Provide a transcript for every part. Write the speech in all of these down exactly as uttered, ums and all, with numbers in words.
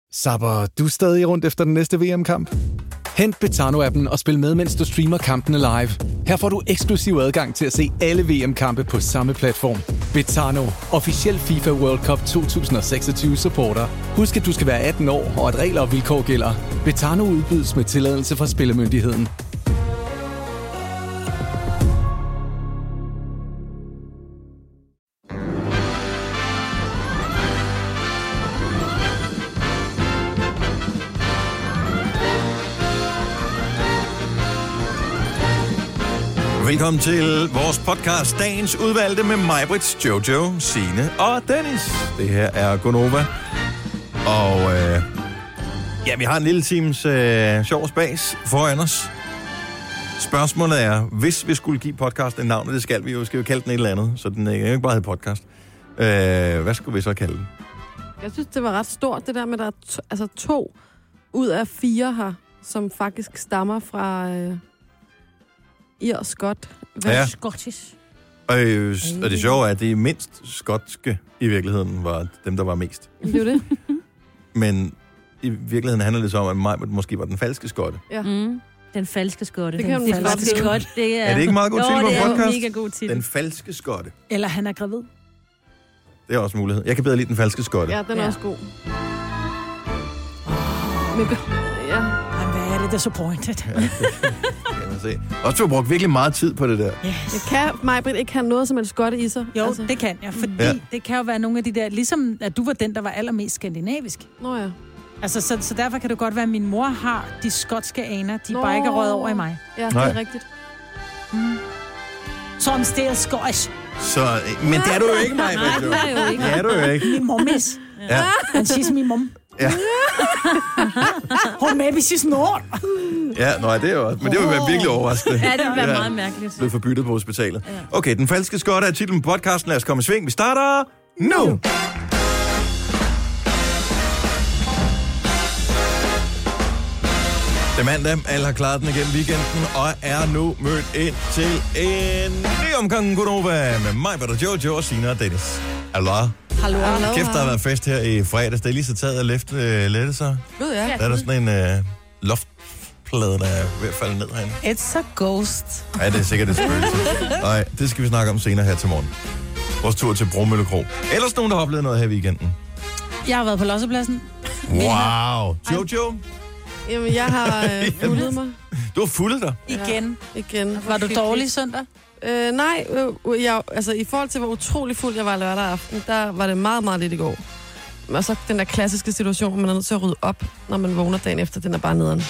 Sapper du er stadig rundt efter den næste V M-kamp? Hent Betano-appen og spil med, mens du streamer kampene live. Her får du eksklusiv adgang til at se alle V M-kampe på samme platform. Betano, officiel FIFA World Cup to tusind seksogtyve supporter. Husk, at du skal være atten år, og at regler og vilkår gælder. Betano udbydes med tilladelse fra Spillemyndigheden. Velkommen til vores podcast, Dagens Udvalgte med Majbrits, Jojo, Signe og Dennis. Det her er Gonova. Og øh, ja, vi har en lille times øh, sjov spas foran os. Spørgsmålet er, hvis vi skulle give podcast en navn, og det skal vi jo, skal vi kalde den et eller andet, så den ikke bare hedder podcast. Øh, hvad skulle vi så kalde den? Jeg synes, det var ret stort, det der med, at der er to, altså to ud af fire her, som faktisk stammer fra... Øh Ir Skot. Ja. Skottisk. Og, øh, og det sjove er, at de mindst skotske i virkeligheden var dem, der var mest. Det er jo det. Men i virkeligheden handler det så om, at mig måske var den falske skotte. Ja. Mm. Den falske skotte. Det kan den falske skotte. Det er... er det ikke meget god titel på en podcast? Mega god titel. Den falske skotte. Eller han er gravid. Det er også mulighed. Jeg kan bedre lide den falske skotte. Ja, den er ja. også god. Men, ja. Men hvad er det, disappointed? Ja, det kan man se. Også du har brugt virkelig meget tid på det der. Yes. Jeg kan, Majbrit, ikke have noget som en skotte i sig. Jo, altså. det kan jeg, fordi ja. det kan jo være nogle af de der, ligesom at du var den, der var allermest skandinavisk. Nå ja. Altså, så, så derfor kan det godt være, at min mor har de skotske aner, de Nå. bare ikke er røget over i mig. Ja, det Nej. er rigtigt. Mm. Så I'm still Scottish. Så, men det er du jo ikke, Maja. Nej, det er jo ikke. Det er du jo ikke. Min mommis. Ja. And she's min mom. Ja. Or maybe she's not. Ja, nej, det er jo også. Men det vil være virkelig overraskende. Ja, det vil være meget mærkeligt. Blevet forbyttet på hospitalet. Okay, den falske skotte er titlen på podcasten. Lad os komme i sving. Vi starter nu! Det er mandag. Alle har klaret den igennem weekenden og er nu mødt ind til en ny omgang Gonova med mig, Peter, Jojo og Signe og Dennis. Allah. Hallo, hallo. Kæft, der har været fest her i fredags. Det er lige så taget og left uh, lette sig. Gud, ja. Der er der sådan en uh, loftplade, der er ved at falde ned herinde. It's a ghost. Ja, det er sikkert et spøgelse. Nej, det skal vi snakke om senere her til morgen. Vores tur til Bromølle Kro. Ellers nogen, der har oplevet noget her i weekenden. Jeg har været på Lossepladsen. Wow. Jojo? Jamen, jeg har øh, fuldet mig. Du har fuldet dig? Igen. Ja, igen. Var du dårlig søndag? Øh, nej, øh, jeg, altså i forhold til, hvor utrolig fuld jeg var lørdag aften, der var det meget, meget lidt i går. Og så den der klassiske situation, hvor man er nødt til at rydde op, når man vågner dagen efter, den er bare nederen.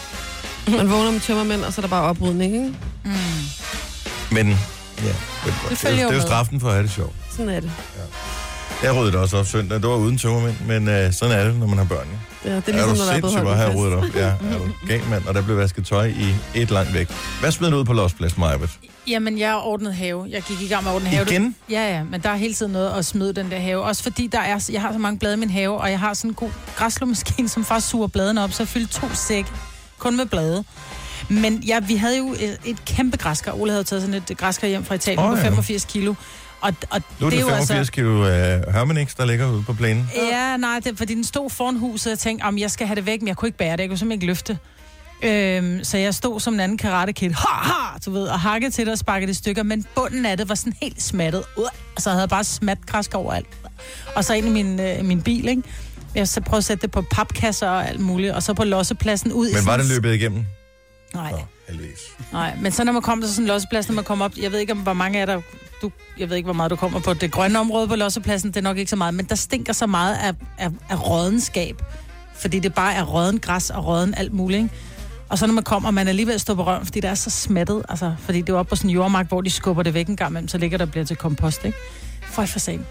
Man vågner med tømmermænd, og så er der bare oprydning, ikke? Mm. Men, ja, det, Det det, følger det, jo det er jo med. straffen for at have det sjovt. Sådan er det. Jeg ryddede også op søndag. Det var uden tømmermænd, men uh, sådan er det, når man har børn. Ja. Ja, det er Er ligesom, du når der er blevet sindssygt, hvor har jeg holdt ryddet op? Ja, er du gal, mand? Og der blev vasket tøj i et langt væk. Hvad smed du ud på Losplads, Majbert? Jamen, jeg har ordnet have. Jeg gik i gang med at ordne have. Igen? Ja, ja, men der er hele tiden noget at smide den der have. Også fordi der er, jeg har så mange blade i min have, og jeg har sådan en god græsslåmaskine, som faktisk suger bladene op, så jeg fyldte to sække kun med blade. Men ja, vi havde jo et, et kæmpe græskar. Ole havde taget sådan et græskar hjem fra Italien oh, på ja. femogfirs kilo. Og, og Nu er det, det er jo femogfirs altså, kilo uh, Hermanix, der ligger ude på plænen. Ja, nej, det, fordi den stod foran huset, og jeg tænkte, om jeg skal have det væk, men jeg kunne ikke bære det, jeg kunne simpelthen ikke løfte. Øhm, så jeg stod som en anden karate-kid, ha, ha, du ved, og hakkede til det og sparkede det i stykker, men bunden af det var sådan helt smattet. Uh, og så havde jeg bare smat græsk overalt. Og så ind i min, øh, min bil, ikke? Jeg så prøvede at sætte det på papkasser og alt muligt, og så på lossepladsen ud i Men var sådan... det løbet igennem? Nej. Nå, heldigvis. Nej, men så når man kommer til sådan en losseplads, når man kommer op, jeg ved ikke, om hvor mange af der, du, jeg ved ikke, hvor meget du kommer på det grønne område på lossepladsen, det er nok ikke så meget, men der stinker så meget af, af, af rådenskab, fordi det bare er råden græs og råden alt muligt, ikke? Og så når man kommer, man er lige ved at stå på røven, fordi det er så smattet, altså, fordi det er oppe på sådan en jordmark, hvor de skubber det væk en gang imellem, så ligger der og bliver til kompost, ikke? For for sent.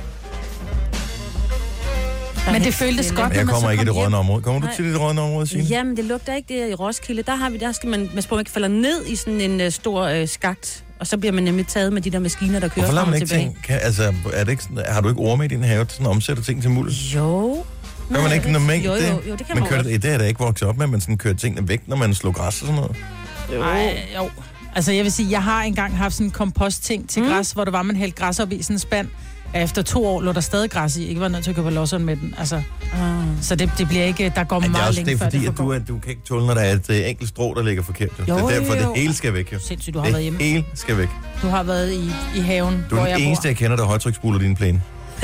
Men det føltes godt, Men jeg når man kommer så ikke i kom det hjem. rådne område. Kommer du Nej. til det rådne område, Signe? Jamen, det lugter ikke det i Roskilde. Der har vi, der skal man, man spørger, man ikke falder ned i sådan en uh, stor uh, skakt, og så bliver man nemlig taget med de der maskiner, der kører Hvorfor lader frem man og ikke tilbage. ting? Kan, altså, er det ikke sådan, har du ikke orme i din have, til sådan at omsætte ting til muld? Jo. Gør man ikke normalt jo, jo, det? jo, jo, det kan man man kører, godt. det, det er da ikke vokset op med, at man sådan kører tingene væk, når man slår græs og sådan noget. Nej, jo. Altså, jeg vil sige, jeg har engang haft sådan en kompostting til Mm. græs, hvor der var, man hældte græs op i sådan en spand. Efter to år lå der stadig græs i, ikke var nødt til at købe losseren med den. Altså, ah. Så det, det bliver ikke, der går Men meget længe længe før det er fordi, det at du, du kan ikke tåle, når der er et uh, enkelt strå, der ligger forkert. Jo. Jo, Det er derfor, jo, jo. det hele skal væk. Jo. Sindssygt, du har det været hjemme. hele skal væk. Du har været i, i haven, Du hvor er jeg den eneste, bor. jeg kender, der højtryksspuler din plæne.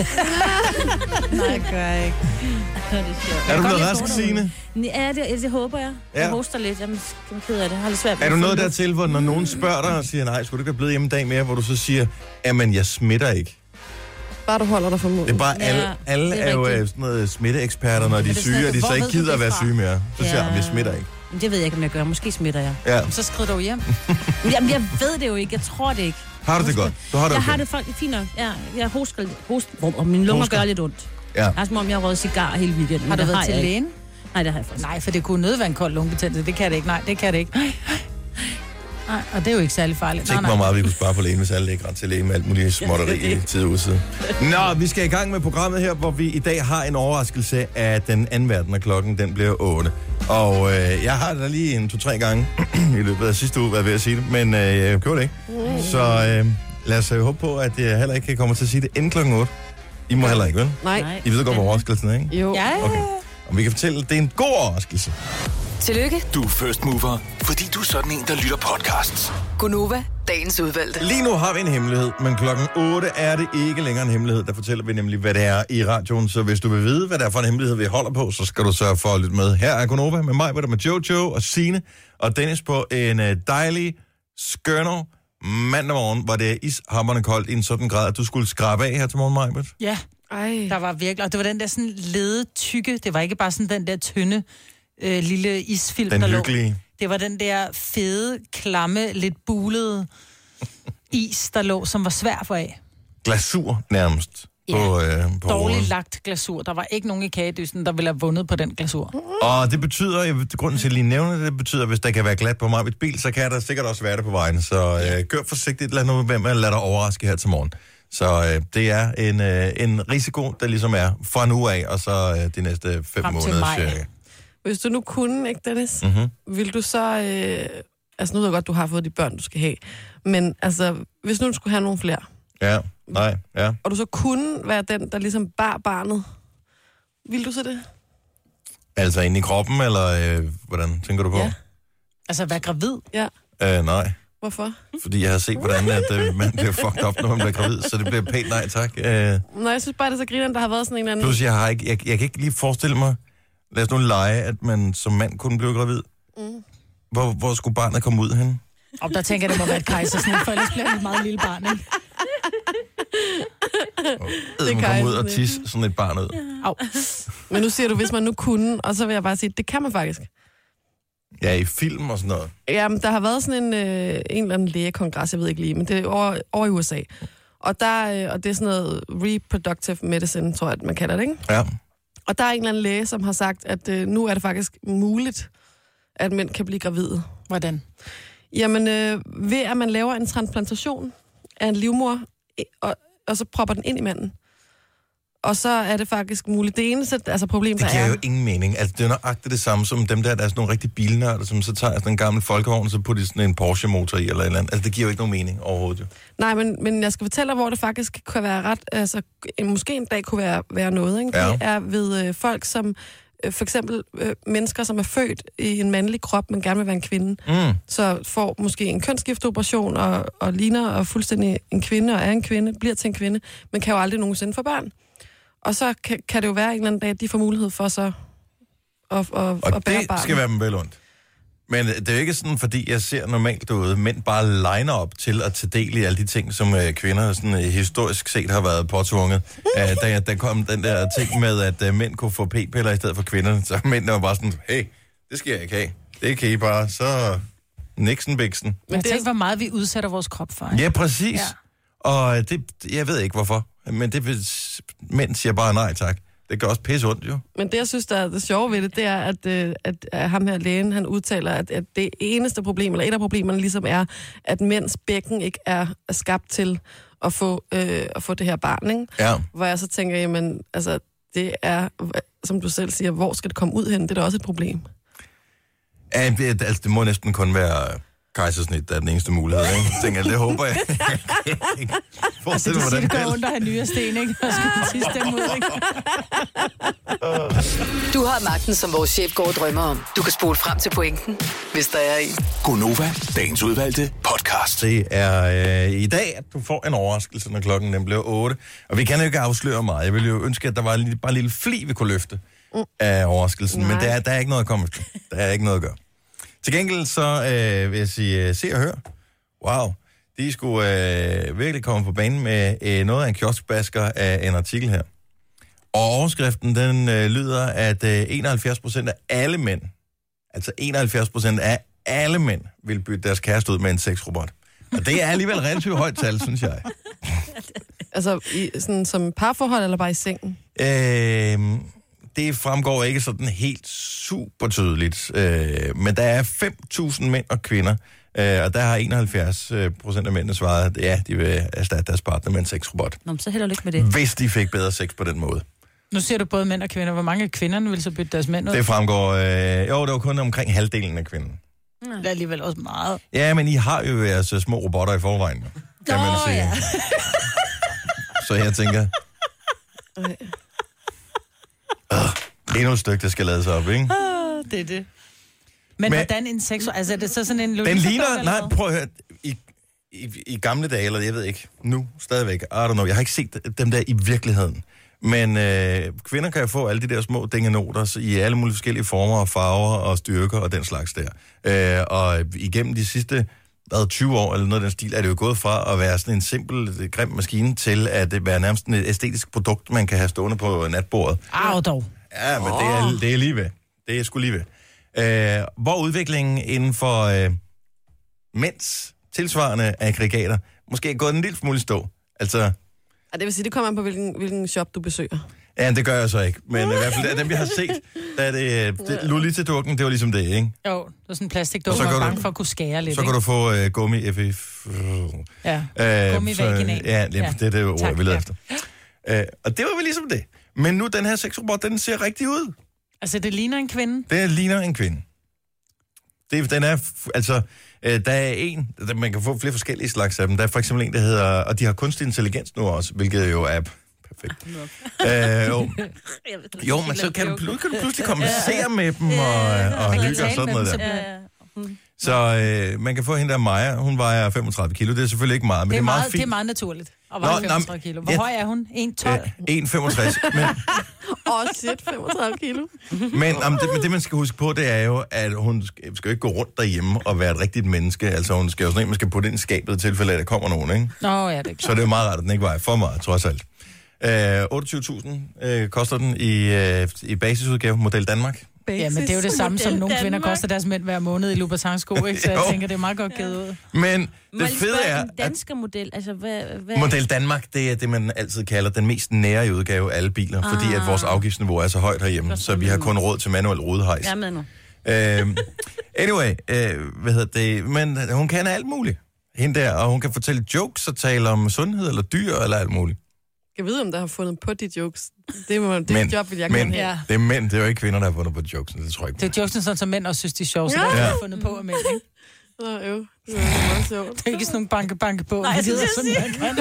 Nej, det gør jeg ikke. Det er sjovt. Er du blevet Godt, rask, jeg Signe? Ja, det, det håber jeg. Ja. Jeg hoster lidt. Jeg er ked af det. Jeg har lidt svært ved Er du at nået finde dertil, hvor når nogen spørger dig og siger, nej, skulle du ikke være blevet hjemme en dag mere, hvor du så siger, jamen, jeg smitter ikke. Bare du holder dig for munden. Det er bare, Ja, alle, alle det er er jo rigtigt. øh, sådan noget smitteeksperter, når de er det sådan syge, og de noget, så hvor ikke ved du gider det at være fra? syge mere. Så siger Ja. jeg, jeg smitter ikke. Men det ved jeg ikke, om jeg gør. Måske smitter jeg. Ja. Så skrider du hjem. Jamen, jeg ved det jo ikke. Jeg tror det ikke. Har du det godt? Du har det Jeg okay. har det faktisk fint nok. Ja, jeg hoster lidt. Host, og mine lunger Hoster. gør lidt ondt. Ja. Det er som om, jeg har røget cigar hele weekenden. Har du Det været til jeg ikke. lægen? Nej, det har jeg faktisk. Nej, for det kunne nødt være en kold lungebetændelse. Det kan det ikke. Nej, det kan det ikke. Nej, og det er jo ikke særlig farligt. Tænk, Nej, hvor nej. meget vi kunne spare på lægen, hvis alle ikke rent til læge med alt muligt småtteri i tid og udside. Nå, vi skal i gang med programmet her, hvor vi i dag har en overraskelse af den anden verden, og klokken den bliver otte. Og øh, jeg har da lige en to-tre gange i løbet af sidste uge været ved at sige det, men øh, jeg gjorde det ikke. Så øh, lad os øh, håbe på, at jeg heller ikke kommer til at sige det inden klokken otte. I må heller ikke, vel? Nej. Nej. I ved godt, hvor overraskelsen er, ikke? Jo. Ja, ja, Okay. ja. Og vi kan fortælle, at det er en god overraskelse. Tillykke, Du er first mover, fordi du er sådan en, der lytter podcasts. Gunova, dagens udvalgte. Lige nu har vi en hemmelighed, men klokken otte er det ikke længere en hemmelighed. Der fortæller vi nemlig, hvad det er i radioen. Så hvis du vil vide, hvad det er for en hemmelighed, vi holder på, så skal du sørge for at lytte med. Her er Gunova med mig, med Jojo og Signe og Dennis på en dejlig, skønner mandag morgen, hvor det er ishamrende koldt i en sådan grad, at du skulle skrabe af her til morgen, Majbert. Ja, Ej. der var virkelig, og det var den der sådan lede tykke, det var ikke bare sådan den der tynde øh, lille isfilm, Den der lå. hyggelige. Det var den der fede, klamme, lidt bulede is, der lå, som var svær for af. Glasur nærmest. Ja. På, øh, på Dårligt ruden. lagt glasur. Der var ikke nogen i kagedysten, der ville have vundet på den glasur. Og det betyder, jeg, grunden til at lige nævne det, det betyder, at hvis der kan være glat på mig mit bil, så kan der sikkert også være det på vejen. Så øh, gør forsigtigt, lad nu være med at lade dig overraske her til morgen. Så øh, det er en, øh, en risiko, der ligesom er fra nu af, og så øh, de næste fem Frem til måneder maj. cirka. Hvis du nu kunne, ikke Dennis, Mhm. mm-hmm. vil du så... Øh, altså nu ved jeg godt, du har fået de børn, du skal have. Men altså, hvis nu du skulle have nogle flere, Ja, nej, ja. og du så kunne være den, der ligesom bar barnet, vil du så det? Altså inde i kroppen, eller øh, hvordan tænker du på? Ja. Altså, vær gravid. Ja. Øh, nej, Hvorfor? fordi jeg har set, hvordan at, øh, man bliver fucked op, når man bliver gravid, så det bliver pænt nej, tak. Øh, Nå, jeg synes bare, det er så grineren, der har været sådan en eller anden... plus, jeg, har ikke, jeg, jeg kan ikke lige forestille mig, lad os nu lege, at man som mand kunne blive gravid. Mm. Hvor, hvor skulle barnet komme ud hen? Og der tænker jeg, det må være et kejsersnit, for ellers bliver det et meget lille barn, ikke? Det er man komme ud og kejsersnit. tisse sådan et barn ud. Au. Men nu siger du, hvis man nu kunne, og så vil jeg bare sige, det kan man faktisk. Ja, i film og sådan noget. Jamen, der har været sådan en, øh, en eller anden lægekongres, jeg ved ikke lige, men det er over, over i U S A. Og, der, øh, og det er sådan noget reproductive medicine, tror jeg, man kalder det, ikke? Ja. Og der er en eller anden læge, som har sagt, at øh, nu er det faktisk muligt, at mænd kan blive gravide. Hvordan? Jamen, øh, ved at man laver en transplantation af en livmor, øh, og, og så propper den ind i manden. Og så er det faktisk muligt. Det eneste altså problem, Det der giver er... jo ingen mening. Altså, det er nøjagtigt det samme som dem der, der er sådan nogle rigtig bilnørder, som så tager sådan en gammel folkevogn, og så putter de sådan en Porsche-motor i eller et eller andet. Altså, det giver jo ikke nogen mening overhovedet. Jo. Nej, men, men jeg skal fortælle dig, hvor det faktisk kan være ret... Altså, måske en dag kunne være, være noget, ikke? Ja. Det er ved øh, folk, som... Øh, for eksempel øh, mennesker, som er født i en mandlig krop, men gerne vil være en kvinde. Mm. Så får måske en kønsskifteoperation og, og ligner og fuldstændig en kvinde og er en kvinde, bliver til en kvinde, men kan jo aldrig nogensinde få børn. Og så kan, kan det jo være en eller anden dag, at de får mulighed for så at, at, Og at bære det barn. skal være dem vel ondt. Men det er jo ikke sådan, fordi jeg ser normalt derude, mænd bare liner op til at tage del i alle de ting, som øh, kvinder sådan, øh, historisk set har været påtvunget. Æh, da der kom den der ting med, at øh, mænd kunne få p-piller i stedet for kvinder, så mændene var bare sådan, hey, det skal jeg ikke have. Det kan I bare, så Nixon Bixen. Men Men jeg det er- tænker, hvor meget vi udsætter vores krop for. Ikke? Ja, præcis. Ja. Ja. Og det, jeg ved ikke hvorfor, men det vil- mænd siger bare nej tak. Det gør også pisse ondt, jo. Men det, jeg synes, der er det sjove ved det, det er, at, øh, at, at ham her lægen, han udtaler, at, at det eneste problem, eller et af problemerne ligesom er, at mænds bækken ikke er, er skabt til at få, øh, at få det her barn, ikke? Ja. Hvor jeg så tænker, jamen, altså, det er, som du selv siger, hvor skal det komme ud hen? Det er da også et problem. Ja, det, altså, det må næsten kun være kejsersnit er den eneste mulighed, ikke? Jeg tænker, det håber jeg. Altså, det siger, det går ondt at have nyresten, ikke? Og skal til sidst stemme ud, ikke? Du har magten, som vores chef går og drømmer om. Du kan spole frem til pointen, hvis der er en. Gonova, dagens udvalgte podcast. Det er øh, i dag, at du får en overraskelse, når klokken den bliver otte. Og vi kan jo ikke afsløre meget. Jeg ville jo ønske, at der var en lille, bare en lille fli, vi kunne løfte af overraskelsen. Nej. Men der er, der er ikke noget at komme efter. Der er ikke noget at gøre. Til gengæld så øh, vil jeg sige, se og hør. Wow. De skulle øh, virkelig komme på banen med øh, noget af en kioskbasker af en artikel her. Og overskriften, den øh, lyder, at øh, enoghalvfjerds procent af alle mænd, altså enoghalvfjerds procent af alle mænd, vil bytte deres kæreste ud med en sexrobot. Og det er alligevel relativt højt tal, synes jeg. Altså, i, sådan, som parforhold eller bare i sengen? Øh, det fremgår ikke sådan helt super tydeligt. Øh, men der er fem tusind mænd og kvinder, øh, og der har enoghalvfjerds procent af mændene svaret, at ja, de vil erstatte deres partner med en sexrobot. Nå, så held og lykke med det. Hvis de fik bedre sex på den måde. Nu ser du både mænd og kvinder. Hvor mange af kvinderne vil så bytte deres mænd ud? Det fremgår, øh, jo, det var kun omkring halvdelen af kvinden. Det er alligevel også meget. Ja, men I har jo jeres uh, små robotter i forvejen, kan man sige. Ja. Så jeg tænker... Uh, endnu et stykke, der skal lades op, ikke? Uh, det er det. Men, men hvordan en sexu... Altså, er det så sådan en... Den ligner... Nej, prøv at høre. I, i, I gamle dage, eller jeg ved ikke, nu stadigvæk, I don't know, jeg har ikke set dem der i virkeligheden. Men øh, kvinder kan jo få alle de der små dingenoter i alle mulige forskellige former og farver og styrker og den slags der. Øh, og igennem de sidste hvad, tyve år eller noget af den stil, er det jo gået fra at være sådan en simpel, grim maskine til at være nærmest et æstetisk produkt, man kan have stående på natbordet. Arv dog. Ja, men oh. det, er, det er lige ved. Det er sgu lige ved. Øh, hvor udviklingen inden for øh, mænds tilsvarende aggregater måske er gået en lille smule stå. Altså... Ja, det vil sige, det kommer an på, hvilken, hvilken shop du besøger. Ja, det gør jeg så ikke. Men i hvert fald af dem, jeg har set, der er det, det Lolita-dukken, det var ligesom det, ikke? Jo, det var sådan en plastikdukke, man var bange for at kunne skære lidt, så kan ikke? du få uh, gummi F F. Ja, uh, gummi-vaginal. Ja, det, ja, det er det ord, tak, vi leder ja. efter. Uh, og det var vel ligesom det. Men nu, den her sexrobot, den ser rigtig ud. Altså, det ligner en kvinde? Det ligner en kvinde. Det, den er, altså, øh, der er en, der, man kan få flere forskellige slags af dem. Der er for eksempel en, der hedder, og de har kunstig intelligens nu også, hvilket jo er perfekt. øh, jo. jo, men så kan du, kan du pludselig kommunicere med dem og, og hygge og sådan noget der. Så øh, man kan få hende der Maja, hun vejer femogtredive kilo, det er selvfølgelig ikke meget, men det er, det er meget, meget fint. Det er meget naturligt at veje femogtredive kilo. Hvor ja, høj er hun? en komma tolv? en komma femogtres. Men... Åh, oh, shit, femogtredive kilo. Men um, det, det, man skal huske på, det er jo, at hun skal, skal jo ikke gå rundt derhjemme og være et rigtigt menneske. Altså, hun skal jo sådan en, man skal putte ind i skabet i tilfælde, at der kommer nogen, ikke? Nå, ja, det er klart. Så det er jo meget rart, at den ikke vejer for meget, trods alt. Uh, otteogtyve tusind uh, koster den i, uh, i basisudgave, Model Danmark. Basis. Ja, men det er jo det samme, som nogle kvinder koster deres mænd hver måned i Louboutin-sko, ikke? Så jeg tænker, det er meget godt givet ud. Men det fede er... den danske model, altså hvad, hvad... Model Danmark, det er det, man altid kalder den mest nære udgave af alle biler, ah. fordi at vores afgiftsniveau er så højt herhjemme, så vi har kun råd til manuel rodehejs. Jeg er med nu. Uh, anyway, uh, hvad hedder det? Men hun kan alt muligt, hende der, og hun kan fortælle jokes og tale om sundhed eller dyr eller alt muligt. Jeg ved, om der har fundet på de jokes. Det er det men, job, vil jeg men, gerne have. det er mænd, det er jo ikke kvinder, der har fundet på jokesen, det tror jeg ikke. Det er jokesen, sådan, som mænd også synes, de er sjove, så ja. Der har fundet på af mænd, ikke? Nå, jo. Det er meget sjovt. Det er ikke sådan nogle banke-banke på. Nej, jeg synes, jeg sådan, jeg kan.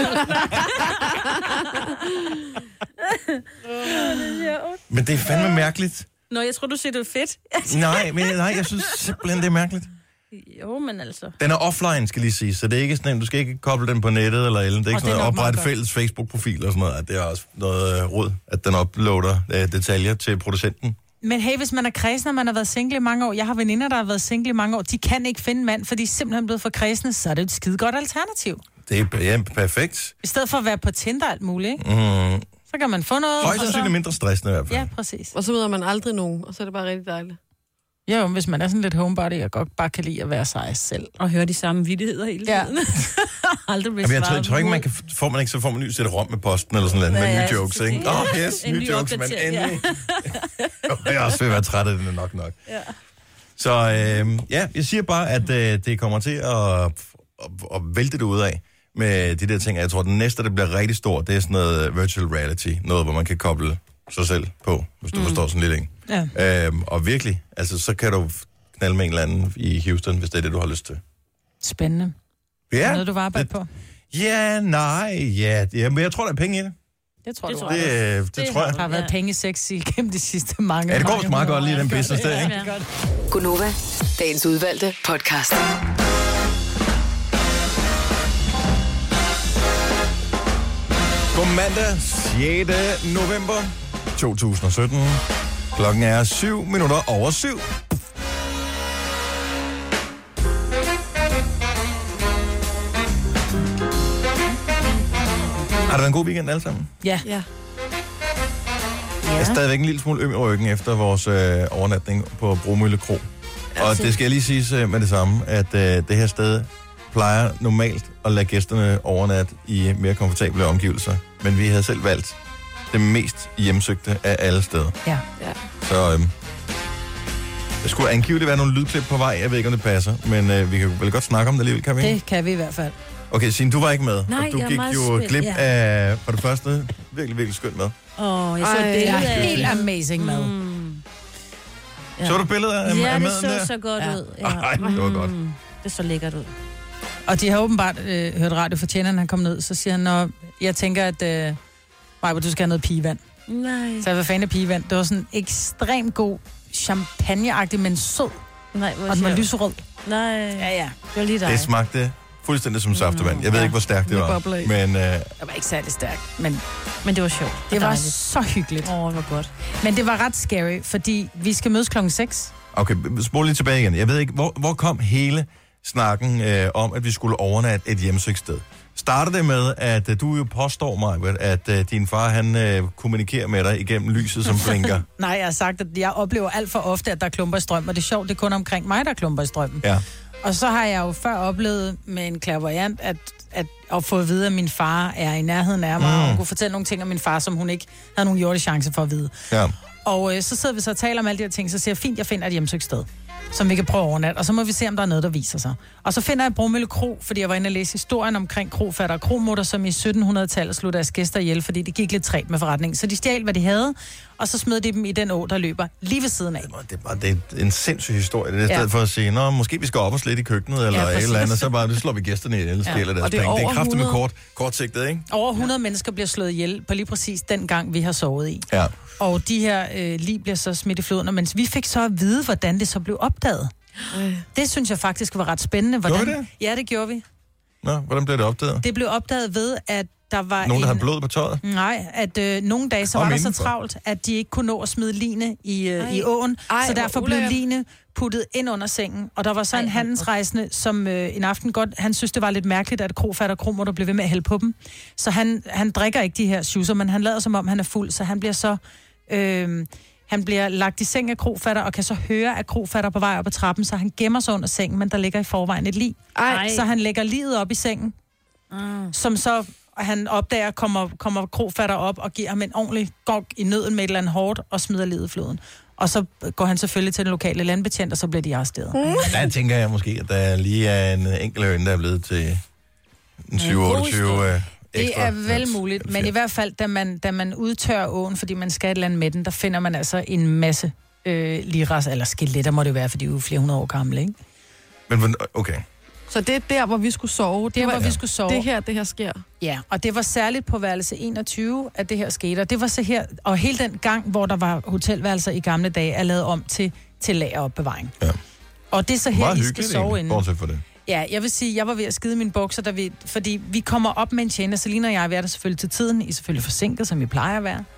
Men det er fandme mærkeligt. Nå, jeg tror, du siger, det er fedt. nej, men nej, jeg synes simpelthen, det er mærkeligt. Jo, men altså... Den er offline, skal lige sige, så det er ikke sådan, du skal ikke koble den på nettet eller eller. Det er ikke og sådan noget, oprette fælles Facebook-profil og sådan noget. Det er også noget uh, råd, at den uploader uh, detaljer til producenten. Men hey, hvis man er kræsen, og man har været single i mange år, jeg har veninder, der har været single i mange år, de kan ikke finde mand, for de er simpelthen blevet for kræsende, så er det et skide godt alternativ. Det er ja, perfekt. I stedet for at være på Tinder alt muligt, ikke? Mm. Så kan man få noget... Højst sandsynligt mindre stressende i hvert fald. Ja, præcis. Og så møder man aldrig nogen, og så er det bare rigtig dejligt. Jo, hvis man er sådan lidt homebody, og godt bare kan lide at være sig selv. Og høre de samme vittigheder hele tiden. Ja. Aldrig Jamen, jeg tror, jeg tror ikke, man kan, får man ikke, så får man ny sæt rom med posten eller sådan noget, med ja, nye jokes, ikke? Åh, oh, yes, nye jokes, men endelig. Ja. Jeg er også ved at være træt af det nok nok. Ja. Så øh, ja, jeg siger bare, at øh, det kommer til at, at, at vælte det ud af med de der ting. Jeg tror, den næste, der bliver rigtig stor, det er sådan noget virtual reality. Noget, hvor man kan koble sig selv på, hvis du mm. forstår sådan lidt, ikke? Ja. Øhm, og virkelig, altså, så kan du knalde med en eller anden i Houston, hvis det er det, du har lyst til. Spændende. Ja. Er noget, du var arbejde på? Ja, nej, ja. ja. Men jeg tror, der er penge i det. Det tror Det du tror også. Det, det, det tror jeg. Der har været penge sexy gennem de sidste mange Ja, det går mange også meget år. godt lige i den Ja, business det der, er ikke? rigtig godt. Gunova, dagens udvalgte podcast. God mandag, sjette november to tusind og sytten. Klokken er syv minutter over syv. Har det været en god weekend alle sammen? Ja. Ja. Jeg er stadigvæk en lille smule øm i ryggen efter vores øh, overnatning på Bromølle Kro. Og det skal jeg lige sige øh, med det samme, at øh, det her sted plejer normalt at lade gæsterne overnatte i mere komfortable omgivelser. Men vi havde selv valgt det mest hjemsøgte af alle steder. Ja. Ja. Så øh, der skulle angiveligt være nogle lydklip på vej. Jeg ved ikke, om det passer, men øh, vi kan vel godt snakke om det alligevel, kan vi ikke? Det kan vi i hvert fald. Okay, Signe, du var ikke med. Nej, og du jeg er gik meget jo spændt, glip ja. af, for det første, virkelig, virkelig skønt med. Åh, oh, jeg så Ej, et billede Ja, af... helt amazing mad. Mm. Ja. Så du billeder af, Ja, af det maden så der? så godt Ja. ud. Ja. Ej, det var godt. Mm, det så lækkert ud. Og de har åbenbart øh, hørt radio for tjeneren, han kom ned, så siger han, når jeg tænker, at øh, Maja, du skal have noget pigevand. Nej. Så jeg var fan af pigevand. Det var sådan ekstremt god champagneagtig, men sød. Nej, hvor Og den var sjovt. lyserød. Nej, Ja, ja. det var lige dig. Det smagte fuldstændig som saftevand. Jeg ved Ja. ikke, hvor stærkt det Med var. bobler i. Men øh, Det var ikke særlig stærkt, men Men det var sjovt. det var dejligt. så hyggeligt. Åh, det var godt. Men det var ret scary, fordi vi skal mødes klokken seks. okay, spol lige tilbage igen. Jeg ved ikke, hvor, hvor kom hele snakken øh, om, at vi skulle overnatte et hjemsøgt sted? Starter det med, at øh, du jo påstår mig, at øh, din far han øh, kommunikerer med dig igennem lyset, som blinker? Nej, jeg har sagt, at jeg oplever alt for ofte, at der er klumper i strøm, og det er sjovt, det er kun omkring mig, der er klumper i strømmen. Ja. Og så har jeg jo før oplevet med en clairvoyant, at, at, at få at vide, at min far er i nærheden af mig, Mm. og hun kunne fortælle nogle ting om min far, som hun ikke havde nogen jordisk chance for at vide. Ja. Og øh, så sidder vi så og taler om alle de her ting, så siger jeg, fint, jeg finder et hjemsøgt sted, som vi kan prøve overnat, og så må vi se, om der er noget, der viser sig. Og så finder jeg Bromølle Kro, fordi jeg var inde og læse historien omkring krofatter og kromutter, som i sytten hundrede-tallet slog deres gæster ihjel, fordi det gik lidt træt med forretningen. Så de stjal, hvad de havde, og så smed de dem i den å, der løber lige ved siden af. Det er, bare, det er en sindssyg historie. Det er i Ja. stedet for at sige, nå, måske vi skal op og slet i køkkenet, eller Ja, ja, et præcis. eller andet, så bare det slår vi gæsterne ihjel, eller Ja. stjæler deres Og det er penge. Det er over kraftigt med hundrede. kort, kortsigtet, ikke? Over hundrede mennesker bliver slået ihjel på lige præcis den gang, vi har sovet i. Ja. Og de her øh, lig bliver så smidt i floden, mens vi fik så at vide, hvordan det så blev opdaget. Øh. Det synes jeg faktisk var ret spændende. Hvordan... Gjorde vi det? Ja, det gjorde vi. Nå, hvordan blev det opdaget? Det blev opdaget ved, at der var Nogen, der en... har blod på tøjet? Nej, at øh, nogle dage, så Kom var der så indenfor. travlt, at de ikke kunne nå at smide line i, øh, Ej. i åen, Ej, så hvor derfor blev ulækkert. line puttet ind under sengen. Og der var så Ej, en hold op. handelsrejsende, som øh, en aften godt, han synes, det var lidt mærkeligt, at krofatter og kromutter blev ved med at hælde på dem. Så han, han drikker ikke de her schusser, men han lader som om, han er fuld, så han bliver så... Øh, han bliver lagt i seng af krofatter, og kan så høre, at krofatter på vej op ad trappen, så han gemmer sig under sengen, men der ligger i forvejen et lig. Ej, Så han lægger liget op i sengen, Mm. som så han opdager, kommer, kommer krofatter op og giver ham en ordentlig gok i nøden med et eller andet hårdt og smider liget i floden. Og så går han selvfølgelig til den lokale landbetjent, og så bliver de arresteret. Mm. Der tænker jeg måske, at der lige er en enkelt høne, der er blevet til en syv otteogtyve øh, Det ekstra. er vel muligt, men i hvert fald, da man, da man udtørrer åen, fordi man skal et eller andet med den, der finder man altså en masse øh, liras, eller skeletter må det være, for de er jo flere hundrede år gamle, ikke? Men hvordan- okay. så det er der, hvor vi skulle sove. Det er, hvor var vi skulle sove. det her, det her sker. Ja, og det var særligt på værelse enogtyve, at det her skete. Og det var så her, og hele den gang, hvor der var hotelværelser i gamle dage, er lavet om til, til lageropbevaring. Ja. Og det er så her, Meget I skal hyggeligt, sove egentlig, inde. bortset for det. Ja, jeg vil sige, jeg var ved at skide mine bukser, da vi, fordi vi kommer op med en tjener, Selina og jeg, vi er der selvfølgelig til tiden. I er selvfølgelig forsinket, som I plejer at være.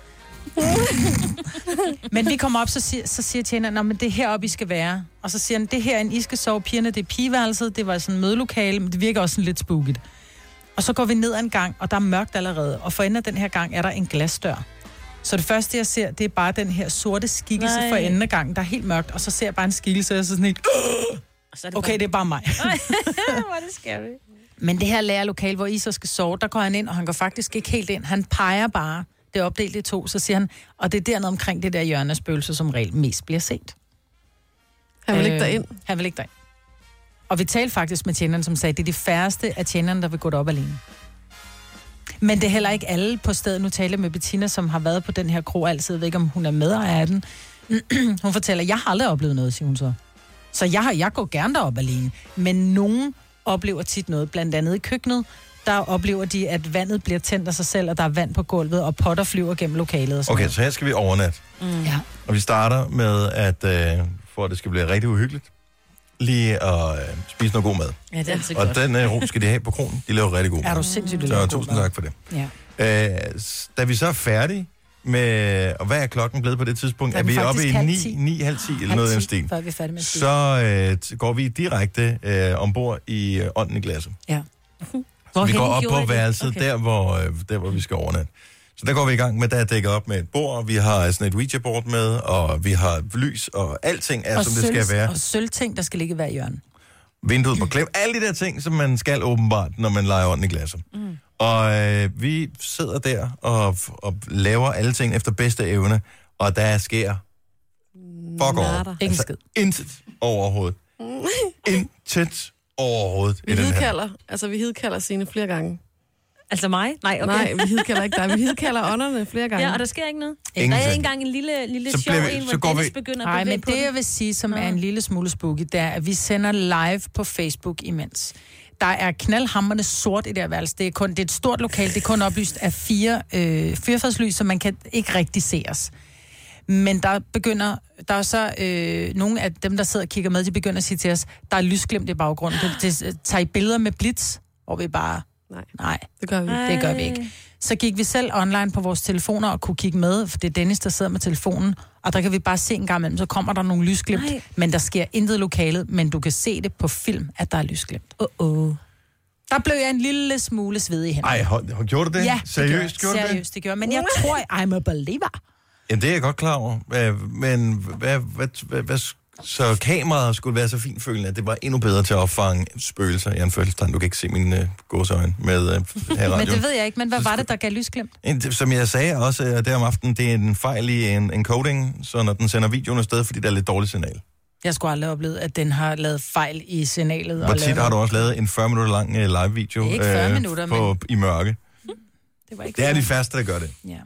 Men vi kommer op, så siger, så siger tjeneren, nå, men det er heroppe, I skal være. Og så siger han, det her, I skal sove, pigerne, det er pigeværelset, det var sådan en mødelokale, men det virker også sådan lidt spookigt. Og så går vi ned ad en gang, og der er mørkt allerede, og for enden af den her gang er der en glasdør. Så det første, jeg ser, det er bare den her sorte skikkelse Nej. for enden af gangen, der er helt mørkt, og så ser jeg bare en skikkelse, og så sådan helt, Og så er det okay, det er bare mig. Hvor er det scary. Men det her lærerlokale, hvor I så skal sove, der går han ind, og han går faktisk ikke helt ind. Han peger bare, det er opdelt i to, så siger han, og det er dernede omkring det der hjørne af spøgelser, som regel mest bliver set. Han vil ikke Øh, derind. Han vil ikke derind. Og vi talte faktisk med tjeneren, som sagde, det er de færreste af tjenerne, der vil gå derop alene. Men det er heller ikke alle på stedet. Nu taler jeg med Bettina, som har været på den her kro altid. Jeg ved ikke, om hun er med af den. Hun fortæller, jeg har aldrig oplevet noget, siger hun så. Så jeg, har, jeg går gerne derop alene. Men nogen oplever tit noget, blandt andet i køkkenet. Der oplever de, at vandet bliver tændt af sig selv, og der er vand på gulvet, og potter flyver gennem lokalet. Og sådan Okay, noget. så her skal vi overnatte. Mm. Ja. Og vi starter med, at øh, for at det skal blive rigtig uhyggeligt, lige at øh, spise noget god mad. Ja, det er altid Og godt. den øh, ro skal de have på kronen. De laver rigtig god mad. Er du sindssygt, du Så laver god tusind mad. tak for det. Ja. Øh, s- da vi så er færdige med... Og hvad er klokken blevet på det tidspunkt? Der Er er den vi oppe faktisk i halv ni, ti. ni, halv ti eller Halv noget af den ti, stil? før vi er færdige med at spise. Så øh, t- går vi direkte øh, ombord i øh, ånden i glasset. Ja. Så vi Hvorhenne går op gjorde på I det? værelset, Okay. der, hvor, øh, der hvor vi skal overnatte. Så der går vi i gang med, der er dækket op med et bord, vi har sådan et Ouija-board med, og vi har lys, og alting er, Og, som sølv, det skal være. og sølvting, der skal ligge hver hjørne. Vinduet på klem. Alle de der ting, som man skal åbenbart, når man leger ånden i glasset. Mm. Og øh, vi sidder der og, og laver alle ting efter bedste evne, og der sker fuck over. Nada. Ikke en skid. Intet overhovedet. Intet overhovedet Vi i den her. hidkalder, altså vi hidkalder Signe flere gange. Altså mig? Nej, okay. Nej, vi hidkalder ikke dig. Vi hidkalder ånderne flere gange. Ja, og der sker ikke noget. Ingenting. Der er ikke engang en lille, lille Så sjov bliver vi- en, så hvor går Dennis vi- begynder at Nej, bevæge men på det, jeg den. vil sige, som Nå. er en lille smule spooky, det er, at vi sender live på Facebook imens. Der er knaldhamrende sort i det her værelse. Det er, kun, det er et stort lokal. Det er kun oplyst af fire øh, fyrfadslys, så man kan ikke rigtig se os. Men der begynder, der er så øh, nogle af dem, der sidder og kigger med, de begynder at sige til os, der er lysglimt i baggrunden. Det, det tager I billeder med blitz, hvor vi bare, Nej, nej, det gør vi ikke. det gør vi ikke. Så gik vi selv online på vores telefoner og kunne kigge med, for det er Dennis, der sidder med telefonen, og der kan vi bare se en gang imellem, så kommer der nogle lysglimt, Nej. men der sker intet i lokalet, men du kan se det på film, at der er lysglimt. Åh, åh. Der blev jeg en lille smule svedig i hænderne. Ej, hold, hold, gjorde du det? Ja, Seriøst, det gjorde gjorde, du det? seriøst, det gjorde. Men jeg tror, I'm a believer. Jamen, det er jeg godt klar over. Øh, Men hvad, hvad, hvad, hvad, så kameraet skulle være så finfølende, at det var endnu bedre til at opfange spøgelser i anførselstegn. Du kan ikke se mine øh, gåseøjne med øh, her i Men radioen. det ved jeg ikke, men hvad var det, der gav lysglimt? En- Som jeg sagde også øh, der om aftenen, det er en fejl i en encoding, så når den sender videoen afsted, fordi der er lidt dårligt signal. Jeg skulle aldrig opleve, at den har lavet fejl i signalet. Hvor tit har du også lavet en fyrre minutter lang øh, live-video Det er ikke fyrre minutter, på, i mørke? Det var ikke Det er fair. de færreste, der gør det. Ja.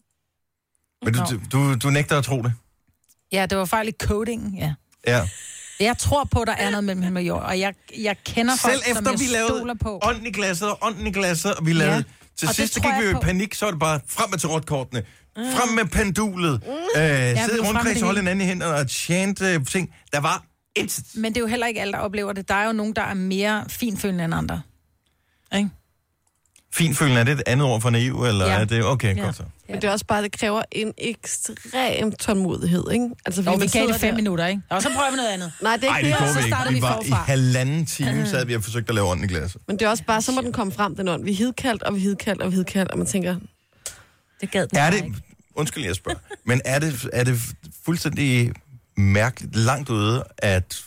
Men du, Nå. du, du nægter at tro det? ja, det var fejl i codingen, ja. Ja. Jeg tror på, der er noget mellem himmel og jord, og jeg, jeg kender Selv folk, som efter jeg vi stoler lavede på. ånden i glasset og ånden i glasset, og vi lavede... Ja. Til Og sidst det gik tror vi jeg jo i på. panik, så er det bare frem med tarotkortene. Frem med pendulet. Øh, sidde vi i var fremme rundkreds med og holde det hinanden i hænderne og chante øh, ting. Der var intet. Men det er jo heller ikke alle, der oplever det. Der er jo nogen, der er mere finfølende end andre. Ikke? Finfølende, er det et andet ord for naiv, eller Ja. er det... Okay, Ja. godt så. Men det er også bare, det kræver en ekstrem tålmodighed, ikke? Altså, fordi Og vi man gav sidder det fem der- minutter, ikke? Og så prøver vi noget andet. Nej, det er Nej, ikke det det. gjorde så vi ikke. starter Vi vi var forfra. i halvanden time, sad vi og forsøgte at lave ånden i glasset. Men det er også bare, så må den komme frem, den ånd. Vi er hidkaldt, og vi er hidkaldt, og vi er hidkaldt, og man tænker, Det gad den Er bare det... ikke. Undskyld, jeg spørger. Men er det, er det fuldstændig mærkeligt langt ude at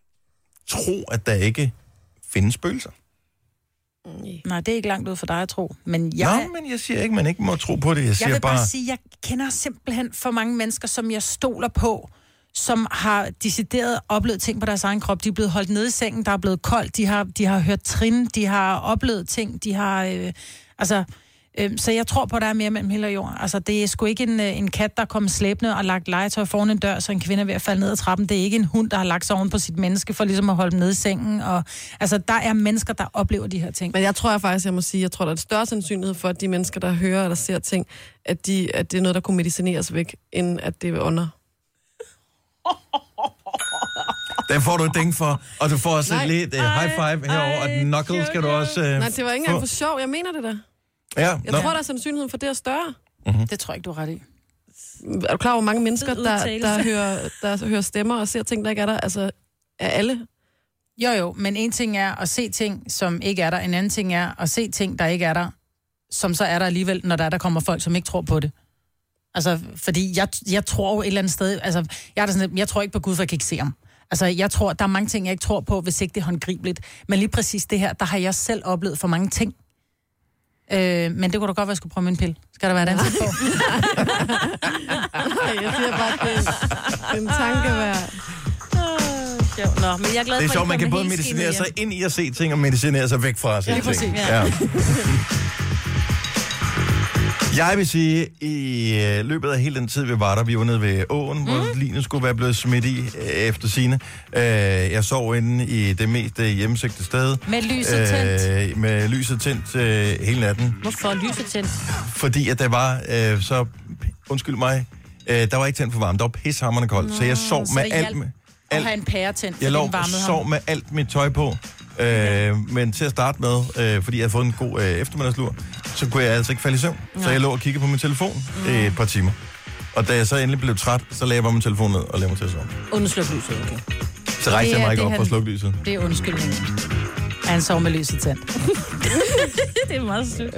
tro, at der ikke findes spøgelser? Nej, det er ikke langt ud for dig at tro. Men jeg, Nå, men jeg siger ikke, man ikke må tro på det. Jeg jeg siger vil bare bare... sige, jeg kender simpelthen for mange mennesker, som jeg stoler på, som har decideret oplevet ting på deres egen krop. De er blevet holdt nede i sengen, der er blevet koldt, de har, de har hørt trin, de har oplevet ting, de har... Øh, altså, øh, så jeg tror på, at der er mere mellem himmel og jord. Altså, det er sgu ikke en, øh, en kat, der er kommet slæbende og lagt legetøj foran en dør, så en kvinde er ved at falde ned ad trappen. Det er ikke en hund, der har lagt sig oven på sit menneske for ligesom at holde dem nede i sengen. Og, altså, der er mennesker, der oplever de her ting. men jeg tror jeg faktisk, jeg må sige, jeg tror, der er et større sandsynlighed for, at de mennesker, der hører eller ser ting, at, de, at det er noget, der kunne medicineres væk, end at det er under. Den får du et ding for, og du får også Nej. lidt uh, high five herover og knuckle skal du også... Uh, Nej, det var ikke engang for sjov. Jeg mener det da. Ja, Jeg nå. tror, der er sandsynligheden for, det er større. Det tror jeg ikke, du har ret i. Er du klar over, hvor mange mennesker, Fed der, udtalelse. der, hører, der hører stemmer og ser ting, der ikke er der? Altså, er alle? Jo, jo, men en ting er at se ting, som ikke er der. En anden ting er at se ting, der ikke er der, som så er der alligevel, når der, der kommer folk, som ikke tror på det. Altså, fordi jeg, jeg tror jo et eller andet sted, altså, jeg, er der sådan, jeg tror ikke på Gud, for jeg kan ikke se ham. Altså, jeg tror, der er mange ting, jeg ikke tror på, hvis ikke det er håndgribeligt. Men lige præcis det her, der har jeg selv oplevet for mange ting. Øh, men det kunne da godt være, at jeg skulle prøve min pille. Skal der være et ansigt på? Nej, jeg siger bare, det er en tanke værd. Sjov. Nå, men jeg er glad Det er for, sjovt, at man I kan kom både med medicinere helskindet sig ind i at se ting, og medicinere sig væk fra at se Ja, ting. præcis. Ja. Jeg vil sige, i øh, løbet af hele den tid, vi var der, vi var nede ved åen, mm. hvor Line skulle være blevet smidt i øh, efter sine. Øh, jeg sov inde i det mest øh, hjemmesigte sted. Med lyset tændt? Øh, med lyset tændt øh, hele natten. Hvorfor lyset tændt? Fordi at der var øh, så, undskyld mig, øh, der var ikke tændt for varme. Der var pishamrende koldt, Nå, så jeg sov så med det alt. hjalp Med, at alt have en pære tændt, jeg lå varmede sov ham. med alt mit tøj på. Øh, men til at starte med, øh, fordi jeg havde fået en god øh, eftermiddagslur, så kunne jeg altså ikke falde i søvn. Så jeg lå og kiggede på min telefon mm. i et par timer. Og da jeg så endelig blev træt, så lagde jeg bare min telefon ned og lagde mig til at sove. Undersluk lyset, okay. Så rejste jeg mig ikke op han, for at slukke lyset. Det er undskyldningen. Han sov med lyset tændt. Det er meget sødt.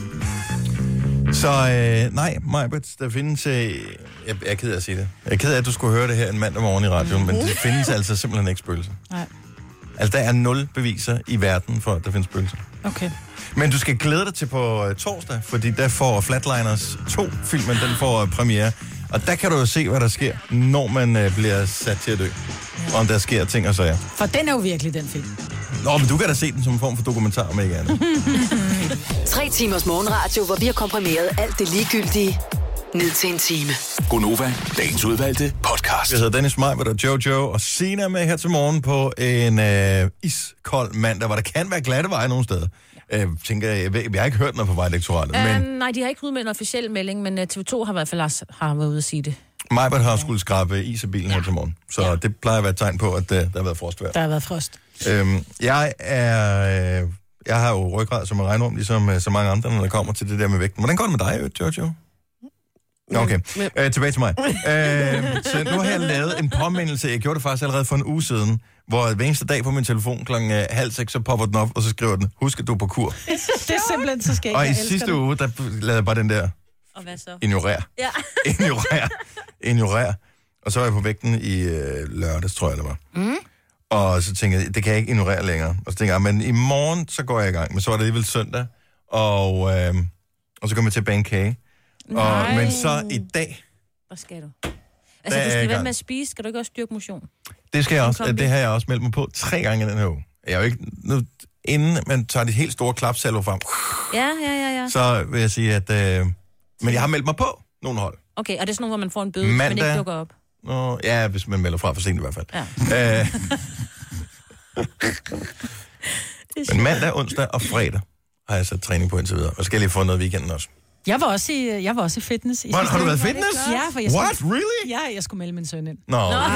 Så øh, nej, Majbert, der findes... Øh, jeg, jeg er ked af at sige det. Jeg er ked af, at du skulle høre det her en mandag morgen i radioen, mm. men det findes altså simpelthen ikke spøgelser. Nej. Altså, der er nul beviser i verden for, at der findes spøgelser. Okay. Men du skal glæde dig til på uh, torsdag, fordi der får Flatliners to-filmen, den får uh, premiere. Og der kan du jo se, hvad der sker, når man uh, bliver sat til at dø. Og om der sker ting og sager. For den er jo virkelig den film. Nå, men du kan da se den som en form for dokumentar, om ikke andet. Tre timers morgenradio, hvor vi har komprimeret alt det ligegyldige ned til en time. Gonova, dagens udvalgte podcast. Jeg hedder Dennis Majbert og Jojo, og Sina er med her til morgen på en øh, iskold mandag, hvor der kan være glatte veje nogle steder. Øh, tænker jeg, jeg, jeg har ikke hørt noget på Vejdirektoratet, Uh, men nej, de har ikke udmeldt en officiel melding, men uh, T V to har i hvert fald også, har været ude at sige det. Majbert har skulle skrabe is af bilen ja. her til morgen. Så ja. det plejer at være et tegn på, at uh, der har været frostvejr. Der har været frost. Øhm, jeg er... Øh, jeg har jo ryggrad som en regnorm, ligesom uh, så mange andre, når det kommer til det der med vægten. Hvordan går det med dig, Jojo? Okay, øh, tilbage til mig. øh, så nu har jeg lavet en påmindelse. Jeg gjorde det faktisk allerede for en uge siden, hvor hver eneste dag på min telefon klokken øh, halv seks, så popper den op, og så skriver den, husk at du er på kur. Det er simpelthen så skægt. Og i sidste den. uge, der lavede jeg bare den der, Og hvad så? ignorer, Ja. ignorer, ignorer. Og så var jeg på vægten i øh, lørdags, tror jeg, det var. Mm. Og så tænkte jeg, det kan jeg ikke ignorere længere. Og så tænkte jeg, men i morgen, så går jeg i gang. Men så var det alligevel søndag, og, øh, og så kom jeg til at bage en kage. Og, men så i dag... Hvad skal du? Altså, du skal være med at spise. Skal du ikke også styrke motion? Det skal jeg også. Det har jeg også meldt mig på tre gange i den her uge. Jeg er jo ikke... Nu, inden man tager de helt store klapsalver frem, Ja, ja, ja, ja. så vil jeg sige, at... Øh, men jeg har meldt mig på nogle hold. Okay, og det er sådan noget, hvor man får en bøde, Mandag, men ikke dukker op? Nå, ja, hvis man melder fra for sent i hvert fald. Ja. Øh, men mandag, onsdag og fredag har jeg sat træning på indtil videre. Og skal jeg lige få noget weekenden også. Jeg var også i, jeg var også i fitness. I What, har du været fitness? Ja, for jeg What? skulle, Really? Ja, jeg skulle melde min søn ind. Nå. Nå.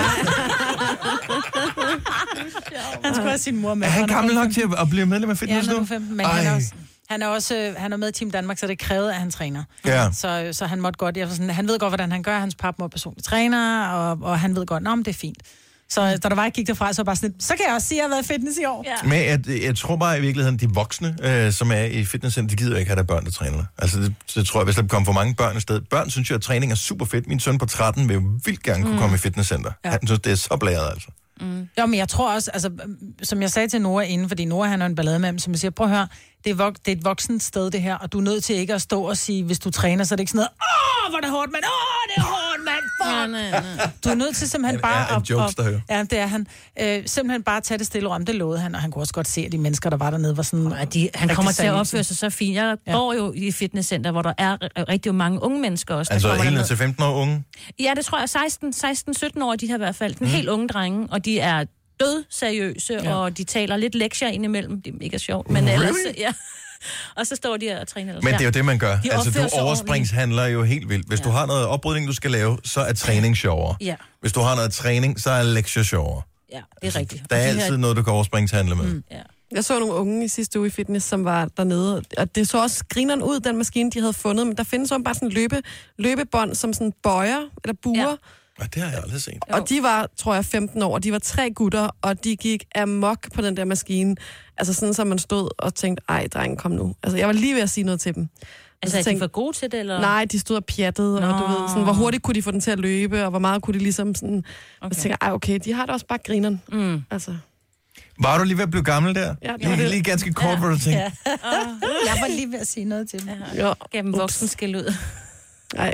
Han skulle have sin mor med. Er han gammel nok til at blive medlem af fitness ja, nu? Ja, men han er også... Han er også han er med i Team Danmark, så det krævede, at han træner. Ja. Så, så han måtte godt... Jeg sådan, han ved godt, hvordan han gør. Hans papmor er personlig træner, og, og han ved godt, nå, men det er fint. Så da der var, jeg gik derfra, så var bare sådan så kan jeg også sige, at jeg har været i fitness i år. Ja. Men jeg, jeg tror bare i virkeligheden, de voksne, øh, som er i fitnesscenter, de gider ikke have der børn, der træner. Altså, det, det tror jeg, hvis der kommer for mange børn i stedet. Børn synes jo, at træning er super fedt. Min søn på tretten vil jo vildt gerne kunne mm. komme i fitnesscenter. Ja. Han synes, det er så blæret, altså. Mm. Jo, men jeg tror også, altså, som jeg sagde til Nora inden, fordi Nora han er en ballade med ham, som jeg siger, prøv at høre, det er, vok- det er et voksent sted, det her, og du er nødt til ikke at stå og sige, hvis du træner, så er det ikke sådan noget, åh, hvor er det hårdt, mand, åh, det er hårdt, mand, fuck. Ja, nej, nej. Du er nødt til simpelthen han bare... er en jokester, hører. Ja, det er han. Øh, simpelthen bare tage det stille og om, det lovede han, og han kunne også godt se, at de mennesker, der var dernede, var sådan... Ja, de, han kommer til at opføre sig så fint. Jeg ja. går jo i fitnesscenter, hvor der er rigtig mange unge mennesker også. Altså en til femten år unge? Ja, det tror jeg, seksten, seksten, sytten år, de her i hvert fald. Den mm. helt unge drenge, og de er død seriøse, ja. Og de taler lidt lektier indimellem. Det er mega sjovt, men really? ellers... Ja. Og så står de og træner. Men det er jo det, man gør. De altså, du overspringshandler jo helt vildt. Hvis ja. du har noget oprydning, du skal lave, så er træning sjovere. Ja. Hvis du har noget træning, så er lektier sjovere. Ja, det er altså, rigtigt. Der er de altid her... noget, du kan overspringshandle med. Mm. Ja. Jeg så nogle unge i sidste uge i fitness, som var dernede, og det så også grineren ud, den maskine, de havde fundet, men der findes så bare sådan en løbe, løbebånd, som sådan bøjer, eller buer. Ja. Ja, det har jeg aldrig set. Og de var, tror jeg, femten år, de var tre gutter, og de gik amok på den der maskine. Altså sådan, så man stod og tænkte, ej, drengen, kom nu. Altså, jeg var lige ved at sige noget til dem. Altså, er de for gode til det, eller? Nej, de stod og pjattede, og du ved, sådan, hvor hurtigt kunne de få den til at løbe, og hvor meget kunne de ligesom sådan... Okay. Jeg tænker, ej, okay, de har da også bare grineren. Mm. Altså... Var du lige ved at blive gammel der? Ja, lige, det. lige ganske kort, ja. Hvor du tænkte... Ja. Jeg var lige ved at sige noget til dem. Ja. Ja. Gav dem voksen skæld ud. Nej,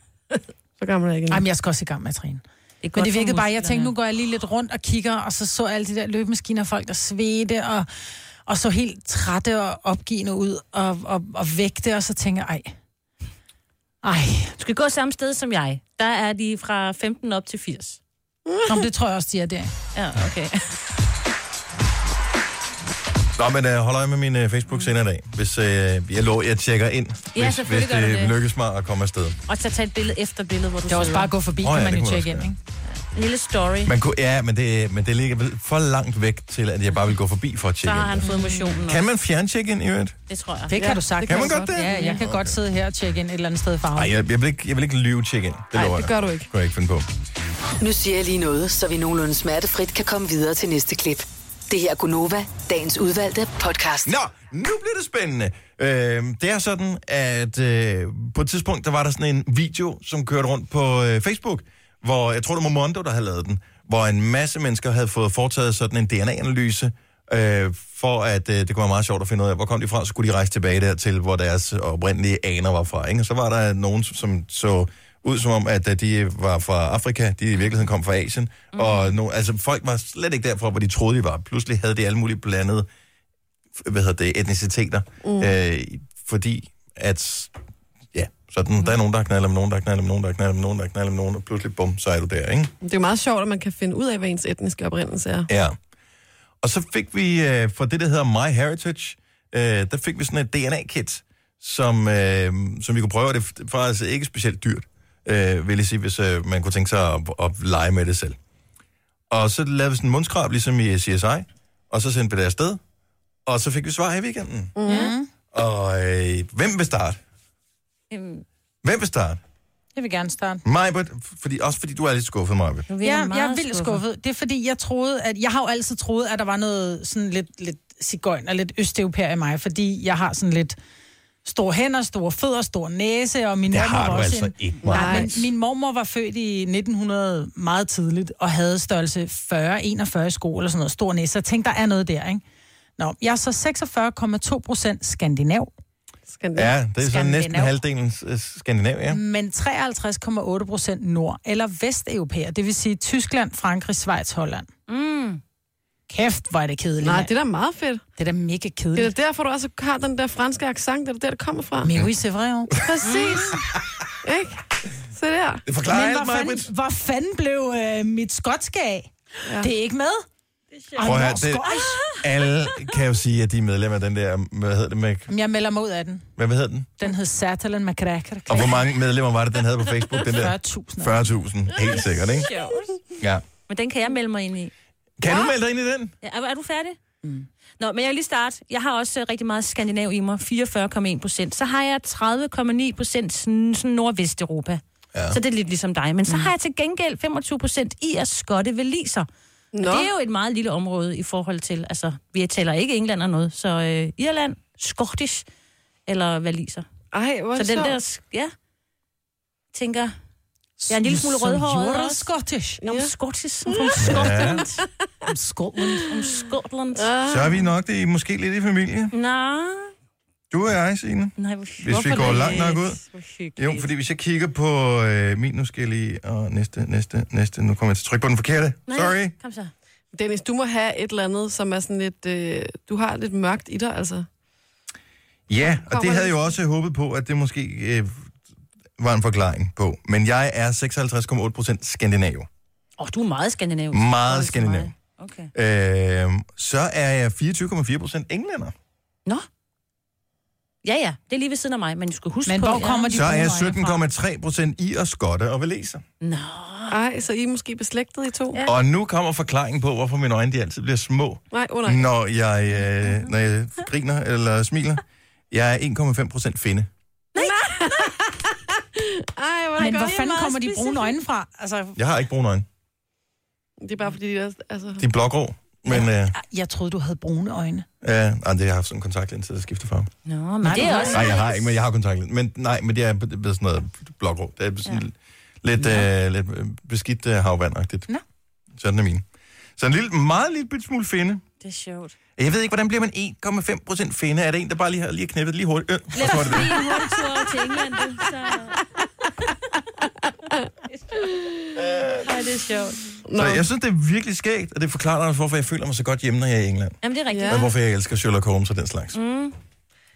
så gammel er jeg ikke. Ej, men jeg skal også i gang med at træne. Det men det virkede bare, jeg tænkte, nu går jeg lige lidt rundt og kigger, og så så alle de der løbemaskiner, folk der svedte, og, og så helt trætte og opgivende ud, og, og, og vægte, og så tænker jeg, ej, Ej, Du skal gå samme sted som jeg. Der er de fra femten op til firs. Nå, det tror jeg også, de er der. Ja, okay. Nå, men uh, hold øje med min uh, Facebook senere i dag. Hvis uh, jeg lover, jeg tjekker ind, Ja, hvis, selvfølgelig hvis gør du det, det. lykkes mig at komme afsted. Og så tage et billede efter billedet, hvor du Det er også sidder. bare at gå forbi, Åh, oh, ja, kan man det jo kunne tjekke man ind, også ikke? En lille story. Man kunne, ja, men det, men det ligger vel for langt væk til, at jeg bare vil gå forbi for at Så tjekke har han ind. fået motionen. Kan man fjerne check-in i øvrigt? Det tror jeg. Det kan Ja, du sagt. det Kan man godt det? Ja, jeg kan godt sidde her og tjekke ind et eller andet sted i farven. Nej, jeg, jeg, vil ikke, jeg vil ikke lyve check-in. Det Nej, lover det jeg. gør du ikke. Det kan jeg ikke finde på. Nu siger jeg lige noget, så vi nogenlunde smertefrit kan komme videre til næste klip. Det her er Gunova, dagens udvalgte podcast. Nå, nu bliver det spændende. Øh, det er sådan, at øh, på et tidspunkt, der var der sådan en video, som kørte rundt på øh, Facebook, hvor jeg tror, det var Mondo, der havde lavet den, hvor en masse mennesker havde fået foretaget sådan en D N A-analyse, øh, for at øh, det kunne være meget sjovt at finde ud af, hvor kom de fra, så skulle de rejse tilbage dertil, hvor deres oprindelige aner var fra. Ikke? Og så var der nogen, som så ud som om, at de var fra Afrika, de i virkeligheden kom fra Asien, mm. og no, altså, folk var slet ikke derfra, hvor de troede, de var. Pludselig havde de alle mulige blandede hvad hedder det, etniciteter, mm. øh, fordi at, ja, sådan, mm. der er nogen, der knalder med nogen, der knalder med nogen, der knalder med nogen, der knalder med nogen, og pludselig, bum, så er du der, ikke? Det er jo meget sjovt, at man kan finde ud af, hvad ens etniske oprindelse er. Ja. Og så fik vi, øh, for det, der hedder MyHeritage, øh, der fik vi sådan et D N A-kit, som, øh, som vi kunne prøve, og det er faktisk ikke specielt dyrt, øh, vil jeg sige, hvis øh, man kunne tænke sig at, at lege med det selv. Og så lavede vi sådan en mundskrab, ligesom i C S I, og så sendte vi det afsted, og så fik vi svar i weekenden. Mm. Og øh, hvem vil starte? Øhm, Hvem vil starte? Jeg vil gerne starte. Majbert, fordi, også fordi du er lidt skuffet, Majbert. nu er Ja, jeg meget er vildt skuffet. Det er fordi, jeg troede, at... Jeg har jo altid troet, at der var noget sådan lidt, lidt sigøjn og lidt østeuropæer i mig, fordi jeg har sådan lidt store hænder, store fødder, stor næse, og min Det mormor har var du også altså en... ikke, Nej, Majbert. men min mormor var født i nitten hundrede meget tidligt, og havde størrelse fyrre enogfyrre sko eller sådan noget, stor næse. Så jeg tænkte, der er noget der, ikke? Nå, jeg er så seksogfyrre komma to procent skandinav, Skandinav. Ja, det er så Skandinav. næsten halvdelen øh, Skandinav, ja. men treoghalvtreds komma otte procent nord- eller vesteuropæer, det vil sige Tyskland, Frankrig, Schweiz, Holland. mm. Kæft, hvor er det kedeligt. Nej, mand. det er da meget fedt. Det er da mega Det kedeligt. er derfor, du også har den der franske accent. Det er der, det kommer fra. Mais oui, c'est vrai. jo. Præcis. Ikke? Så der. Det forklarer Men alt, hvor Majbert. fanden, hvor fanden blev øh, mit skotske af? Ja. Det er ikke med. Ej, Prøv at høre, hvor det- skotsk. Alle kan jo sige, at de er medlemmer af den der, hvad hedder det, med, Jeg melder mig ud af den. hvad hedder den? Den hed Satalan McCracker. Og hvor mange medlemmer var det, den havde på Facebook? Den der fyrre tusind. fyrre tusind, helt sikkert, ikke? Ja. Men den kan jeg melde mig ind i. Kan du melde dig ind i den? Ja, er, er du færdig? Mm. Nå, men jeg vil lige starte. Jeg har også uh, rigtig meget skandinav i mig, fireogfyrre komma en procent. Så har jeg tredive komma ni procent sådan, sådan Nordvesteuropa. Ja. Så det er lidt ligesom dig. Men så har jeg til gengæld femogtyve procent i at skotte veliser. Nå. Det er jo et meget lille område i forhold til, altså, vi taler ikke England og noget, så øh, Irland, Scottish eller valiser. Ej, hvor Så den sjovt. der, sk- ja, tænker, jeg er en lille smule Så rødhåret you're også. Scottish. Om Scottish, som fra Skotland. Om Skotland. Om Skotland. Så er vi nok det måske lidt i familie. Nej. Du og jeg, Signe. Nej, hvor, Hvis vi går langt nok ud. Hvor hyggeligt. Jo, fordi hvis jeg kigger på øh, min, nu skal jeg lige, og næste, næste, næste, nu kommer jeg til at trykke på den forkerte. Nej, Sorry. Kom så. Dennis, du må have et eller andet, som er sådan lidt... Øh, du har lidt mørkt i dig, altså. Ja, og det Kommer havde det? jeg jo også håbet på, at det måske øh, var en forklaring på. Men jeg er seksoghalvtreds komma otte procent skandinav. Åh, oh, du er meget skandinavisk. Meget Også skandinav. mig. Okay. Øh, så er jeg fireogtyve komma fire procent englænder. Nå. Ja, ja, det er lige ved siden af mig, men du skal huske Men på... hvor kommer de Så er jeg brune øjne sytten komma tre procent i og skotte og valeser. Nå. Ej, så I er måske beslægtet i to? Ja. Og nu kommer forklaringen på, hvorfor mine øjne de altid bliver små, Nej, oh nej. når jeg, øh, når jeg griner eller smiler. Jeg er en komma fem procent finde. Ej, hvor er det Men hvor godt. fanden meget kommer de brune specifikt. øjne fra? Altså, Jeg har ikke brune øjne. Det er bare fordi, de er... Altså... De er blågrå. Men øh, jeg troede, du havde brune øjne. øh, nej, det har jeg haft sådan en kontaktlinse, der skifter farve. Nå, men Nej, det du er har også... Nej, jeg har ikke, men jeg har kontaktlinse. Men nej, men det er blevet sådan noget blågrå. Det er sådan ja. lidt, øh, lidt beskidt øh, havvandagtigt. Nå. Sådan er min. Så en lille, meget lille bitte smule finde. Det er sjovt. Jeg ved ikke, hvordan bliver man en komma fem procent finde? Er det en, der bare lige har lige knippet lige hurtigt? Øh, og Lidt så er det det. lige en hurtig tur til England, du. Så... Ej, det er sjovt. Så jeg synes, det er virkelig skægt, og det forklarer også, hvorfor jeg føler mig så godt hjemme, når jeg er i England. Jamen, det er rigtigt. Ja. Og hvorfor jeg elsker Sherlock Holmes og den slags. Mm.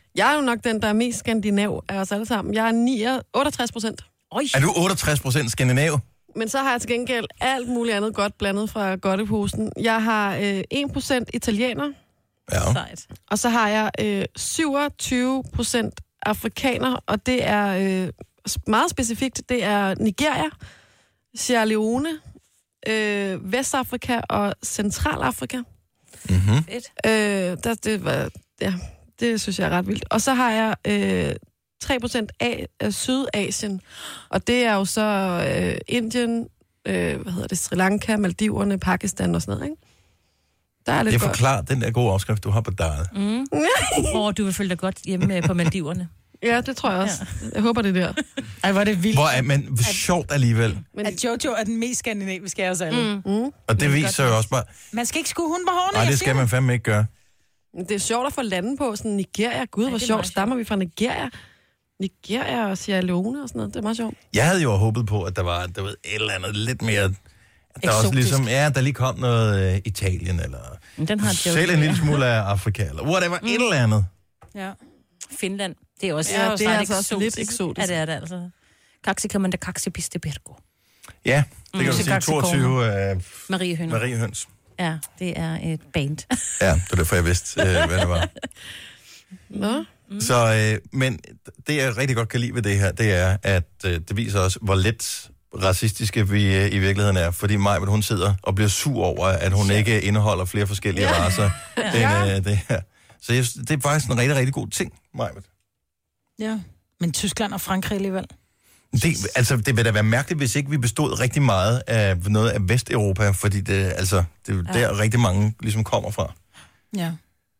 Jeg er jo nok den, der er mest skandinav af os alle sammen. Jeg er otteogtres procent. Er du otteogtres procent skandinav? Men så har jeg til gengæld alt muligt andet godt blandet fra godteposen. Jeg har øh, en procent italiener. Ja. Sejt. Og så har jeg øh, syvogtyve procent afrikaner, og det er øh, meget specifikt. Det er Nigeria, Sierra Leone, øh, Vestafrika og Centralafrika. Mm-hmm. Fedt. Øh, der, det, var, ja, det synes jeg er ret vildt. Og så har jeg øh, tre procent af, af Sydasien, og det er jo så øh, Indien, øh, hvad hedder det, Sri Lanka, Maldiverne, Pakistan og sådan noget, ikke? Der er lidt Jeg godt. forklarer den der gode opskrift, du har på diet. Mm. Og du vil følge dig godt hjemme på Maldiverne. Ja, det tror jeg også. Ja. Jeg håber, det er der. Ej, hvor er det vildt. Hvor er, men sjovt alligevel. Men, At Jojo er den mest skandinaviske af os alle. Mm. mm, Og det viser jo også bare... Man skal ikke skue hunden på hårene, Nej, jeg det siger skal man fandme ikke gøre. det er sjovt at få lande på, sådan Nigeria. Gud, Ja, hvor det er sjovt. meget Stammer vi fra Nigeria? Nigeria og Sierra Leone og sådan noget. Det er meget sjovt. Jeg havde jo håbet på, at der var der var et eller andet lidt mere... At der også Eksotisk. ligesom, ja, der lige kom noget øh, Italien, eller Men den har Jojo. selv en lille smule af Afrika, eller whatever, mm. et eller andet. Ja. Finland. Det er også, Ja, det er ret altså også lidt eksotisk. Ja, det er det altså. Kaksi kan man da kaksi piste bergo. Ja, det kan du sige. Kaksi toogtyve øh, Marie Hønner. Marie Høns. Ja, det er et band. Ja, det var derfor, jeg vidste, øh, hvad det var. Nå? Mm. Så, øh, men det, jeg rigtig godt kan lide ved det her, det er, at øh, det viser os, hvor let racistiske vi øh, i virkeligheden er. Fordi Maj, hun sidder og bliver sur over, at hun ikke indeholder flere forskellige ja. racer end øh, det her. Så jeg, det er faktisk en rigtig, rigtig god ting, Maj. Ja. Men Tyskland og Frankrig alligevel. Det, altså, det vil da være mærkeligt, hvis ikke vi bestod rigtig meget af noget af Vesteuropa, fordi det, altså, det er jo Ja. der rigtig mange ligesom kommer fra. Ja.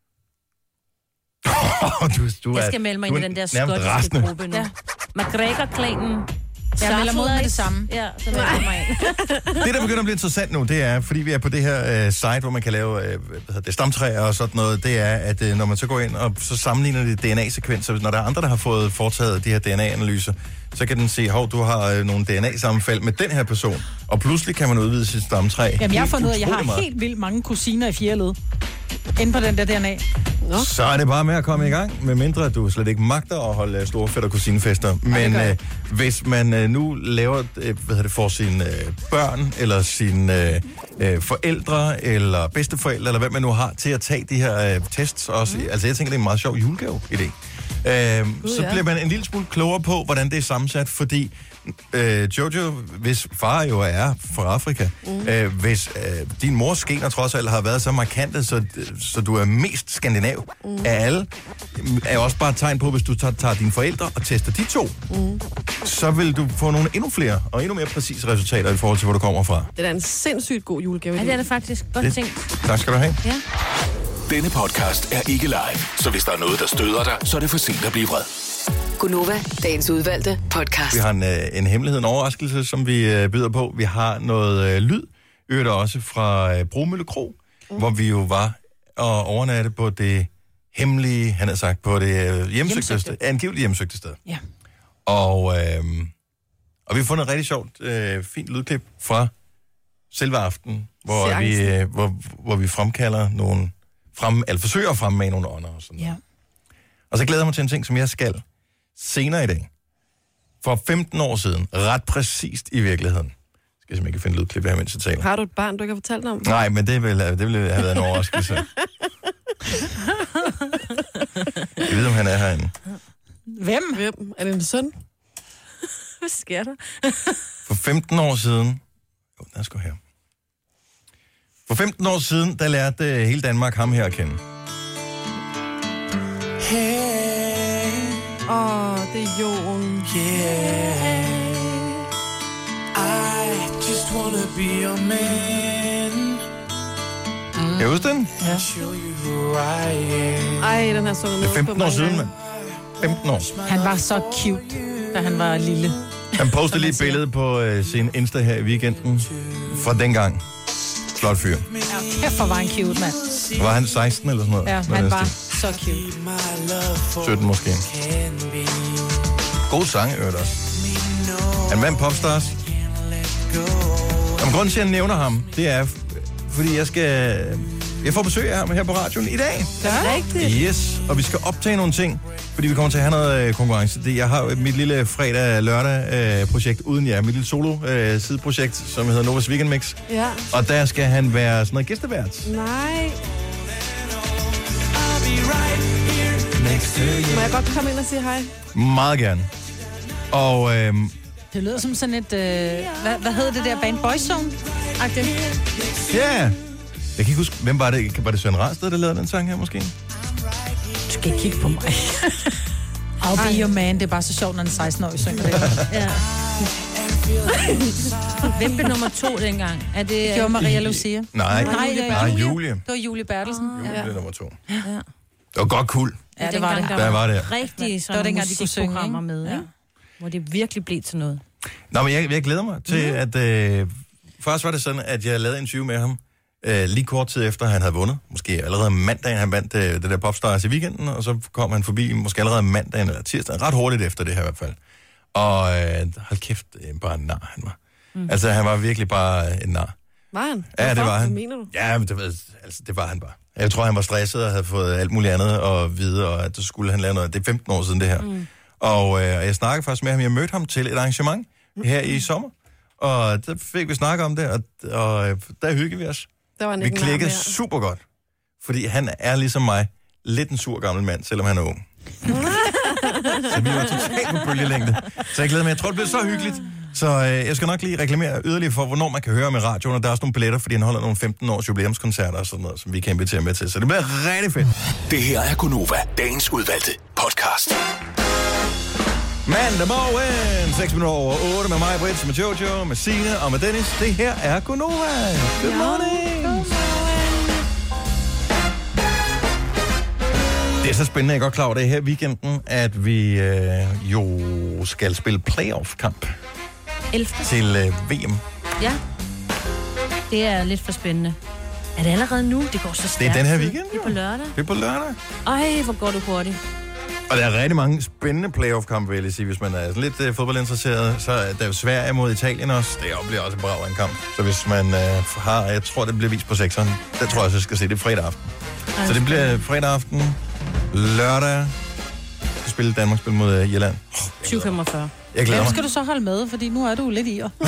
du, du Jeg er, skal melde mig du ind i er den der nærmest skottiske rasende. gruppe nu. Ja. McGregor-klanen. Jeg melder mod med det samme. Ja, så melder jeg mig ind. Det, der begynder at blive interessant nu, det er, fordi vi er på det her øh, site, hvor man kan lave øh, hvad hedder det, stamtræer og sådan noget, det er, at øh, når man så går ind og så sammenligner de D N A-sekvenser, når der er andre, der har fået foretaget de her D N A-analyser, så kan den se, hov, du har øh, nogle D N A-sammenfald med den her person, og pludselig kan man udvide sit stamtræ. Jamen, jeg har Helt fundet ud af, at jeg utrolig har meget. helt vildt mange kusiner i fjerde led. Inde på den der D N A. Så er det bare med at komme i gang, med mindre at du slet ikke magter at holde øh, store fætter kusinefester. Men gør øh, jeg. hvis man øh, nu laver, øh, hvad hedder det, for sine øh, børn, eller sine øh, øh, forældre, eller bedsteforældre, eller hvad man nu har, til at tage de her øh, tests også. Mm. Altså jeg tænker, det er en meget sjov julegave-idé. Øh, så ja. bliver man en lille smule klogere på, hvordan det er sammensat, fordi øh, Jojo, hvis far jo er fra Afrika, mm. øh, hvis øh, din mors gener trods alt har været så markante, så, så du er mest skandinav mm. af alle, er også bare et tegn på, hvis du tager, tager dine forældre og tester de to, mm. så vil du få nogle endnu flere og endnu mere præcise resultater i forhold til, hvor du kommer fra. Det er da en sindssygt god julegave. Ja, det er det faktisk. Godt Det- tænkt. Tak skal du have. Ja. Denne podcast er ikke live, så hvis der er noget, der støder dig, så er det for sent at blive vred. Gunova, dagens udvalgte podcast. Vi har en, øh, en hemmelighed, en overraskelse, som vi øh, byder på. Vi har noget øh, lyd, øvrigt også fra øh, Bromølle Kro, mm. hvor vi jo var og overnatte på det hemmelige, han har sagt, på det øh, hjemsøgte, Hjemsøgte. angiveligt hjemsøgte sted. Ja. Og, øh, og vi har fundet et rigtig sjovt, øh, fint lydklip fra selve aften, hvor vi, Seancen. øh, hvor, hvor vi fremkalder nogle, frem, eller forsøger at fremme nogle ånder og sådan noget. Ja. Og så glæder jeg mig til en ting, som jeg skal senere i dag. For femten år siden, ret præcist i virkeligheden. Skal jeg simpelthen ikke finde lydklip her, mens jeg taler. Har du et barn, du ikke har fortalt om? Nej, men det ville, det ville have været en overraskelse. Jeg ved, om han er herinde. Hvem? Hvem? Er det en søn? Hvad sker der? For femten år siden... Jo, lad os gå her. For femten år siden, der lærte øh, hele Danmark ham her at kende. Åh, oh, det er Jon. Kan du huske den? Ej, den her sunget Det er med femten år siden, mand. femten år. Han var så cute, da han var lille. Han postede lige et billede på øh, sin Insta her i weekenden. Fra dengang. Flot fyr. Kæft, hvor var han cute, mand. Var han seksten eller sådan noget? Ja, Noget han af den var stil. så cute. sytten måske. God sang, øvrigt også. Han vandt Popstars. Jamen, grunden til, at jeg nævner ham, det er, f- fordi jeg skal Jeg får besøg af ham her på radioen i dag. Det er rigtigt. Yes, og vi skal optage nogle ting, fordi vi kommer til at have noget øh, konkurrence. Det, jeg har jo mit lille fredag-lørdag-projekt øh, uden jer, mit lille solo-sideprojekt, øh, som hedder Novas Weekend Mix. Ja. Og der skal han være sådan noget gæstevært. Nej. Må jeg godt komme ind og sige hej? Meget gerne. Og øh, Det lyder som sådan et... Øh, hvad, hvad hedder det der band? Boys Zone? ja, yeah. Jeg kan ikke huske, hvem var det? Var det Søren Rasted, der lavede den sang her måske? Du skal ikke kigge på mig. I'll be your man. Det er bare så sjovt, når en seksten-årig synger det. Ja. Hvem blev nummer to dengang? Er det... Det gjorde Maria Lucia. Nej, Nej, nej, Julie. Julie. Det var Julie Bertelsen. Julie Ja. blev nummer to. Ja. Det var godt cool. Ja, det var det. Der var det. Rigtige Det var sådan dengang, de kunne synge, musikprogrammer ikke? med, Ja. ikke? Hvor det virkelig blev til noget. Nå, men jeg, jeg glæder mig til, at... Øh, først var det sådan, at jeg lavede en interview med ham, øh, lige kort tid efter, han havde vundet. Måske allerede mandagen, han vandt øh, det der Popstars i weekenden, og så kom han forbi, måske allerede mandagen eller tirsdag, ret hurtigt efter det her i hvert fald. Og øh, hold kæft, øh, bare en nar han var. Mm. Altså, han var virkelig bare en nar. Var han? Ja, det Hvorfor? var han. Hvad mener du? Ja, men det, var, altså, det var han bare. Jeg tror, han var stresset og havde fået alt muligt andet at vide, og at så skulle han lave noget. Det er femten år siden det her. Mm. Og øh, jeg snakkede faktisk med ham. Jeg mødte ham til et arrangement her i sommer. Og der fik vi snakket om det, og, og der hyggede vi os. Der var han Vi ikke klikkede nær mere. super godt. Fordi han er ligesom mig, lidt en sur gammel mand, selvom han er ung. Så vi var totalt på bølgelængde. Så jeg glæder mig. Jeg tror, det bliver så hyggeligt. Så øh, jeg skal nok lige reklamere yderligere for, hvornår man kan høre med radioen. Og der er også nogle billetter, fordi han holder nogle femten års jubilæumskoncerter og sådan noget, som vi kan invitere med til. Så det bliver rigtig fedt. Det her er Gunova, dagens udvalgte podcast. Mandag morgen, seks minutter over otte med mig, Britt, med Jojo, med Signe og med Dennis. Det her er Gunova. Good morning. Det er så spændende, jeg er godt klar over det her weekenden, at vi øh, jo skal spille playoff-kamp ellevte til øh, V M. Ja. Det er lidt for spændende. Er det allerede nu? Det går så stærkt. Det er den her weekend, Det er på lørdag. Det er på lørdag. Ej, hvor går du hurtigt. Og der er rigtig mange spændende playoff-kampe, vil jeg sige. Hvis man er lidt øh, fodboldinteresseret, så er der jo Sverige mod Italien også. Det bliver også en brav en kamp. Så hvis man øh, har, jeg tror, det bliver vist på sekseren. Det tror jeg, så skal se. Det er fredag aften. Ej, Så det bliver fredag aften, lørdag. Vi skal spille Danmark spil mod øh, Irland. tyve femogfyrre. Jeg glæder Hvem mig. skal du så holde med? Fordi nu er du lidt i jer.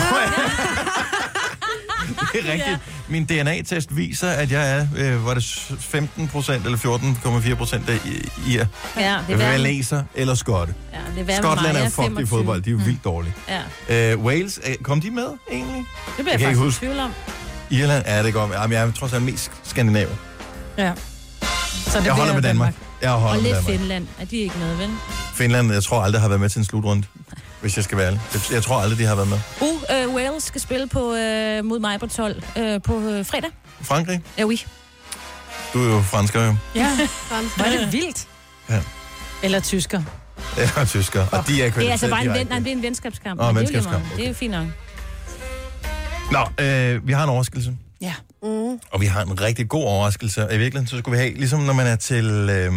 Det er rigtigt. Min D N A-test viser, at jeg er, øh, var det femten procent eller fjorten komma fire procent af ir. Ja, det er værre. Waleser eller skotte. Ja, det er værre med Skotland mig. er fucked i fodbold. De er jo vildt dårlige. Ja, Øh, Wales, øh, kom de med egentlig? det bliver Jeg jeg kan ikke faktisk huske. i tvivl om. Irland er det godt. Jamen, jeg er trods alt mest skandinav. Ja. Så det Jeg holder bliver med Danmark. Jeg holder Og med lidt Danmark. Finland. Er de ikke med, ven? Finland, jeg tror aldrig har været med til en slutrunde. Hvis jeg skal være ærlig. Jeg- Jeg tror aldrig, de har været med. Uh, uh, Wales skal spille på, uh, mod mig på tolv uh, på uh, fredag. Frankrig? Ja, oui. Du er jo fransker jo. Ja, Fransk. hvor er det vildt. Ja. Eller tysker. Ja, tysker. Og de er Det er altså bare en, ven, direkte. nej, det er en venskabskamp. Åh, men det er jo lige venskabskamp, meget. Det er jo fint nok. Nå, øh, vi har en overraskelse. Ja. Mm. Og vi har en rigtig god overraskelse. Og i virkeligheden, så skulle vi have, ligesom når man er til... Øh,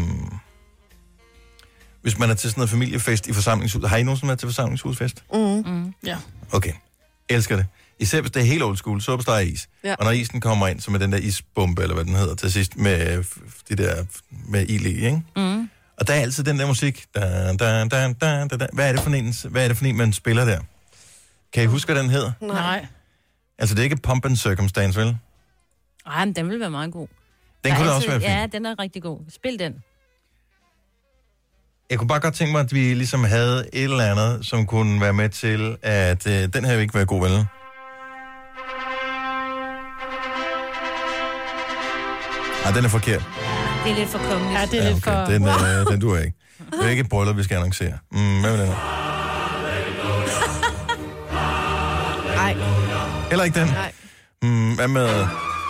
hvis man er til sådan noget familiefest i forsamlingshus. Har I nogensinde været til forsamlingshusfest? Mm. Mm. Ja. Okay. Elsker det. Især hvis det er helt old school, så opstår is. Ja. Og når isen kommer ind, så med den der isbombe, eller hvad den hedder, til sidst med f- de der med ild i, ikke? Mm. Og der er altid den der musik. Da, da, da, da, da, da. Hvad er det for en, hvad er det for en, man spiller der? Kan I huske, hvad den hedder? Nej. Altså, det er ikke Pump and Circumstance, vel? Ej, men den vil være meget god. Den Der kunne er da også være altid- fin. Ja, den er rigtig god. Spil den. Jeg kunne bare godt tænke mig, at vi ligesom havde et eller andet, som kunne være med til, at øh, den her vil ikke være god, vel? Nej, den er forkert. Det er lidt for kongeligt. Ja, det er Ja, lidt for... okay. Den, øh, den duer ikke. Det er ikke et bryllup, vi skal annoncere. Mm, hvad med den? Nej, Heller ikke den? nej. Mm, hvad med...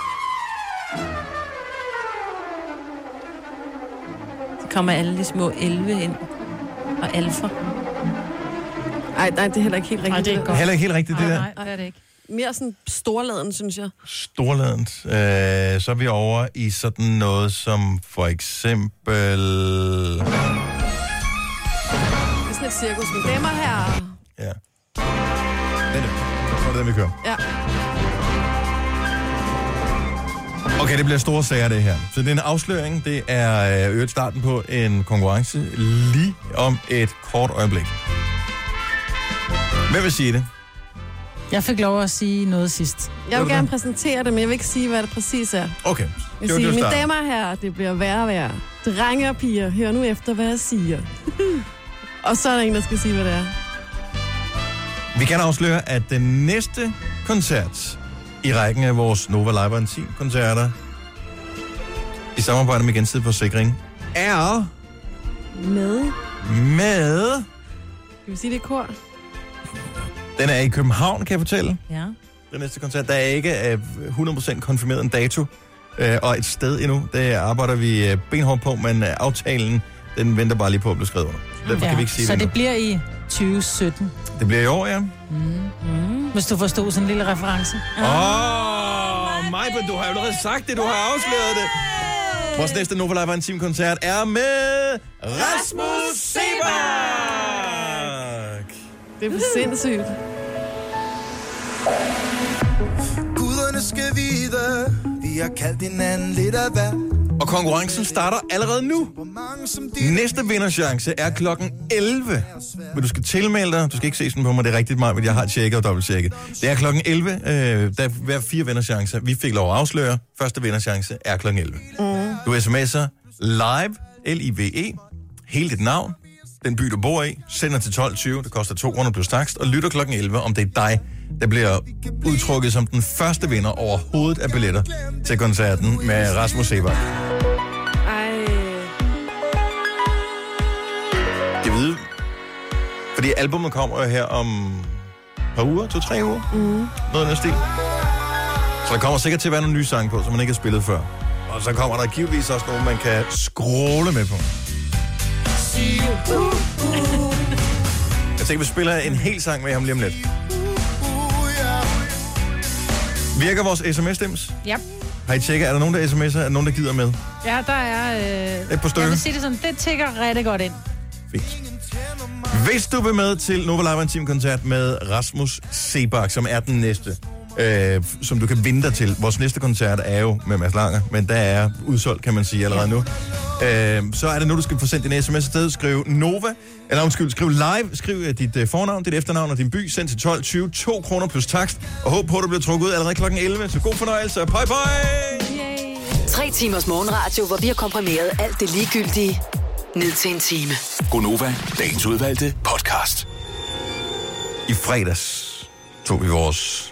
Så kommer alle de små elve ind. Og alfer. Ej, nej, det er heller ikke helt rigtigt. Nej, det er ikke godt. Heller ikke helt rigtigt, det Nej, der. nej, det er det ikke. Mere sådan storladen, synes jeg. Storladent. Øh, så er vi over i sådan noget som for eksempel... Det er sådan et cirkus med damer her. Ja. Den er, det er den, vi kører. Ja. Okay, det bliver store sager, det her. Så det er en afsløring. Det er øvrigt starten på en konkurrence lige om et kort øjeblik. Hvem vil sige det? Jeg fik lov at sige noget sidst. Jeg vil Vil du gerne det? præsentere det, men jeg vil ikke sige, hvad det præcis er. Okay. Jeg vil Det var sige, det, mine starten. damer og herrer, det bliver værre og værre. Drenge og piger, hør nu efter, hvad jeg siger. Og så er der en, der skal sige, hvad det er. Vi kan afsløre, at den næste koncert i rækken af vores Nova Live Intim-koncerter i samarbejde med Gensidig Forsikring er Med. med... Kan vi sige det i kor? Den er i København, kan jeg fortælle. Ja. Den næste koncert. Der er ikke uh, hundrede procent konfirmeret en dato uh, og et sted endnu. Det arbejder vi uh, benhårdt på, men uh, aftalen, den venter bare lige på at blive skrevet under. Så derfor kan vi ikke sige så det det nu. bliver i tyve sytten. Det bliver i år, ja. Mm. Hvis du forstod sådan en lille reference. Åh, oh, Majbe, du har jo allerede sagt det, du har afsløret det. Vores næste Nova Live Intim-koncert er med Rasmus Seebach. Det er for sindssygt. Guderne skal vide, vi har kaldt hinanden lidt af hvad. Og konkurrencen starter allerede nu. Næste vinderchance er klokken elleve. Men du skal tilmelde dig. Du skal ikke se sådan på mig, det er rigtigt meget, men jeg har tjekket og dobbelttjekket. Det er klokken elleve. Øh, der vil være fire vinderchancer. Vi fik lov at afsløre. Første vinderchance er klokken elleve. Mm. Du sms'er live, L I V E, hele dit navn, den by, du bor i, sender til tolv tyve, det koster to kroner plus takst, og lytter klokken elleve, om det er dig, der bliver udtrukket som den første vinder overhovedet af billetter til koncerten med Rasmus Seebach. Ej. Det ved. Fordi albumet kommer jo her om et par uger, to-tre uger. Mm. Noget af den stil. Så der kommer sikkert til at være nogle nye sange på, som man ikke har spillet før. Og så kommer der givetvis også nogle, man kan scrolle med på. Jeg tænker, vi spiller en hel sang med ham lige om lidt. Virker vores sms-stems? Ja. Har I tjekket, er der nogen, der sms'er? Er der nogen, der gider med? Ja, der er... Øh... Et par stykker? Jeg vil sige det sådan, det tigger rigtig godt ind. Fint. Hvis du vil med til Nova Live Intim-koncert med Rasmus Seebach, som er den næste, øh, som du kan vinde dig til. Vores næste koncert er jo med Mads Langer, men der er udsolgt, kan man sige, allerede nu. Øh, så er det nu, du skal få sendt en sms afsted. Skriv Nova, eller undskyld, skriv live, skriv uh, dit uh, fornavn, dit efternavn og din by, send til tolv tyve, to kroner plus takst, og håb på, at du bliver trukket ud allerede klokken elleve. Så god fornøjelse, og pøj pøj! Tre timers morgenradio, hvor vi har komprimeret alt det ligegyldige ned til en time. Gonova, dagens udvalgte podcast. I fredags tog vi vores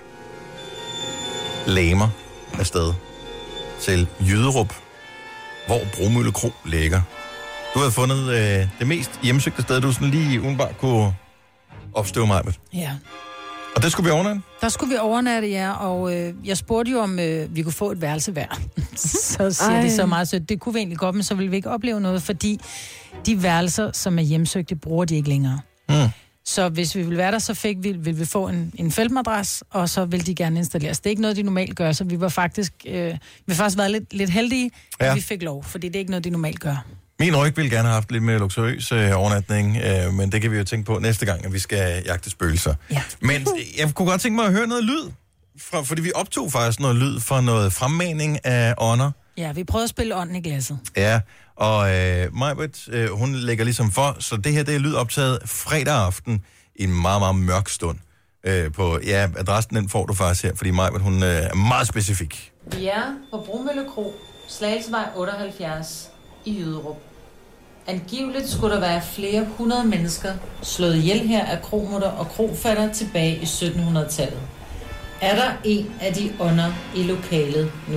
læmer afsted til Jyderup, hvor Bromølle Kro ligger. Du har fundet øh, det mest hjemsøgte sted, du sådan lige udenbart kunne opstøve mig med. Ja. Og det skulle vi overnatte? Der skulle vi overnatte, ja, og øh, jeg spurgte jo, om øh, vi kunne få et værelse hver. Så siger Ej. de så meget sødt, det kunne vi egentlig godt, men så ville vi ikke opleve noget, fordi de værelser, som er hjemsøgte, bruger de ikke længere. Mm. Så hvis vi ville være der, så fik vi, ville vi få en, en feltmadras, og så ville de gerne installeres. Det er ikke noget, de normalt gør, så vi var faktisk, øh, vi har faktisk været lidt, lidt heldige, at Ja. vi fik lov, fordi det er ikke noget, de normalt gør. Min ryg ville gerne have haft lidt mere luksuriøs øh, overnatning, øh, men det kan vi jo tænke på næste gang, at vi skal jagte spøgelser. Ja. Men jeg kunne godt tænke mig at høre noget lyd, fra, fordi vi optog faktisk noget lyd fra noget fremmaning af ånder. Ja, vi prøvede at spille ånden i glasset. Ja, og øh, Majbert, øh, hun lægger ligesom for, så det her det er lyd optaget fredag aften i en meget, meget mørk stund. Øh, på, ja, adressen den får du faktisk her, fordi Majbert, hun øh, er meget specifik. Vi er på Bromølle Kro, Slagelsvej otteoghalvfjerds i Jyderup. Angiveligt skulle der være flere hundrede mennesker slået ihjel her af kromutter og krofatter tilbage i syttenhundredetallet. Er der en af de ånder i lokalet nu?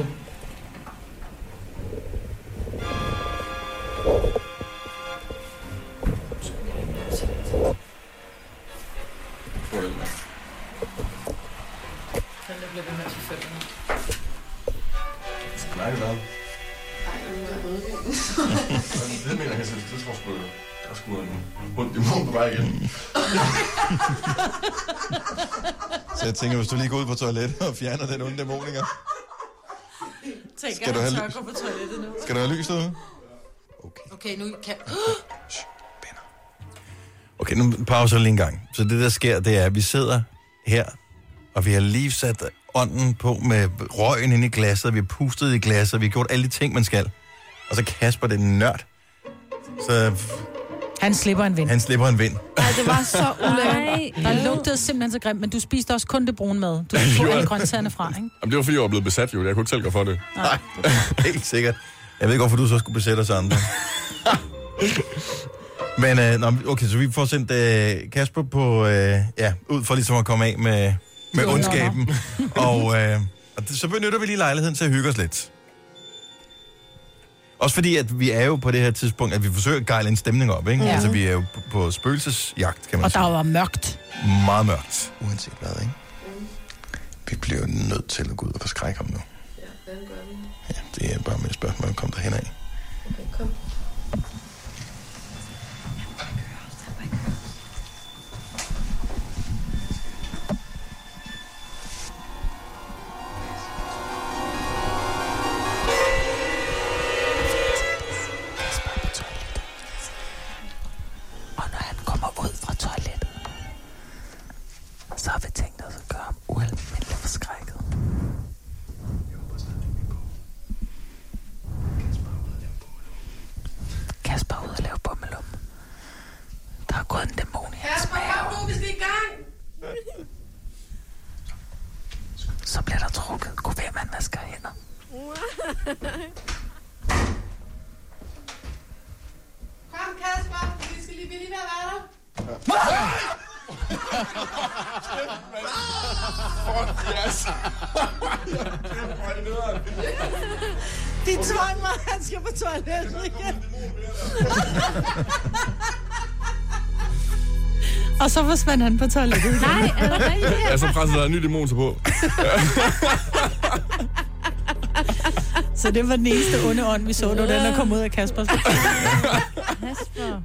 Nej, det er det mener jeg, det tror sgu, der er sgu en hund i munden på vej igen. Så jeg tænker, hvis du lige går ud på toilettet og fjerner den onde dæmoniker. Skal du have lys? På toilettet nu. Skal du have lys derude? Okay. Okay, nu kan... Shh, venner. Okay, nu pauser lige en gang. Så det, der sker, det er, at vi sidder her, og vi har lige sat ånden på med røgen inde i glasset, vi har pustet i glasset, vi har gjort alle de ting, man skal. Og så Kasper, det er en nørd. Så Han slipper en vind. han slipper en vind. Ej, det var så ulækkert. Der lugtede simpelthen så grimt, men du spiste også kun det brune mad. Du tog alle grøntsagerne fra, ikke? Jamen, det var fordi, jeg var blevet besat, jo. Jeg kunne ikke selv gå for det. Nej, helt sikkert. Jeg ved ikke, hvorfor du så skulle besætte os andre. Men øh, nå, okay, så vi får sendt øh, Kasper på, øh, ja, ud for ligesom at komme af med, med Jo, ondskaben. Og, øh, og det, så benytter vi lige lejligheden til at hygge os lidt. Også fordi, at vi er jo på det her tidspunkt, at vi forsøger at gejle en stemning op, ikke? Ja. Altså, vi er jo på, på spøgelsesjagt, kan man Og sige. der var mørkt. Meget mørkt. Uanset hvad, ikke? Vi bliver nødt til at gå ud og forskrække ham nu. Ja, den gør vi. Ja, det er bare med et spørgsmål, kom derhen af. Okay, kom. Og når han kommer ud fra toilettet, så har vi tænkt os at gøre ham ualmindeligt forskrækket. Kasper er ude at lave bummelum. Der er gået en dæmon i hans Kasper, kom nu, vi skal i gang! Så bliver der trukket. Gå ved, man vasker hænder. Kom, Kasper, vi skal lige, vi lige være der. Yes. De tvang mig, han skal på toilettet igen. Og så forsvandt han på toilettet. Nej, er det rigtigt? Ja, så pressede der en ny dæmon sig på. Så det var den eneste onde ånd, vi så, da den der kom ud af Kaspers. Kasper.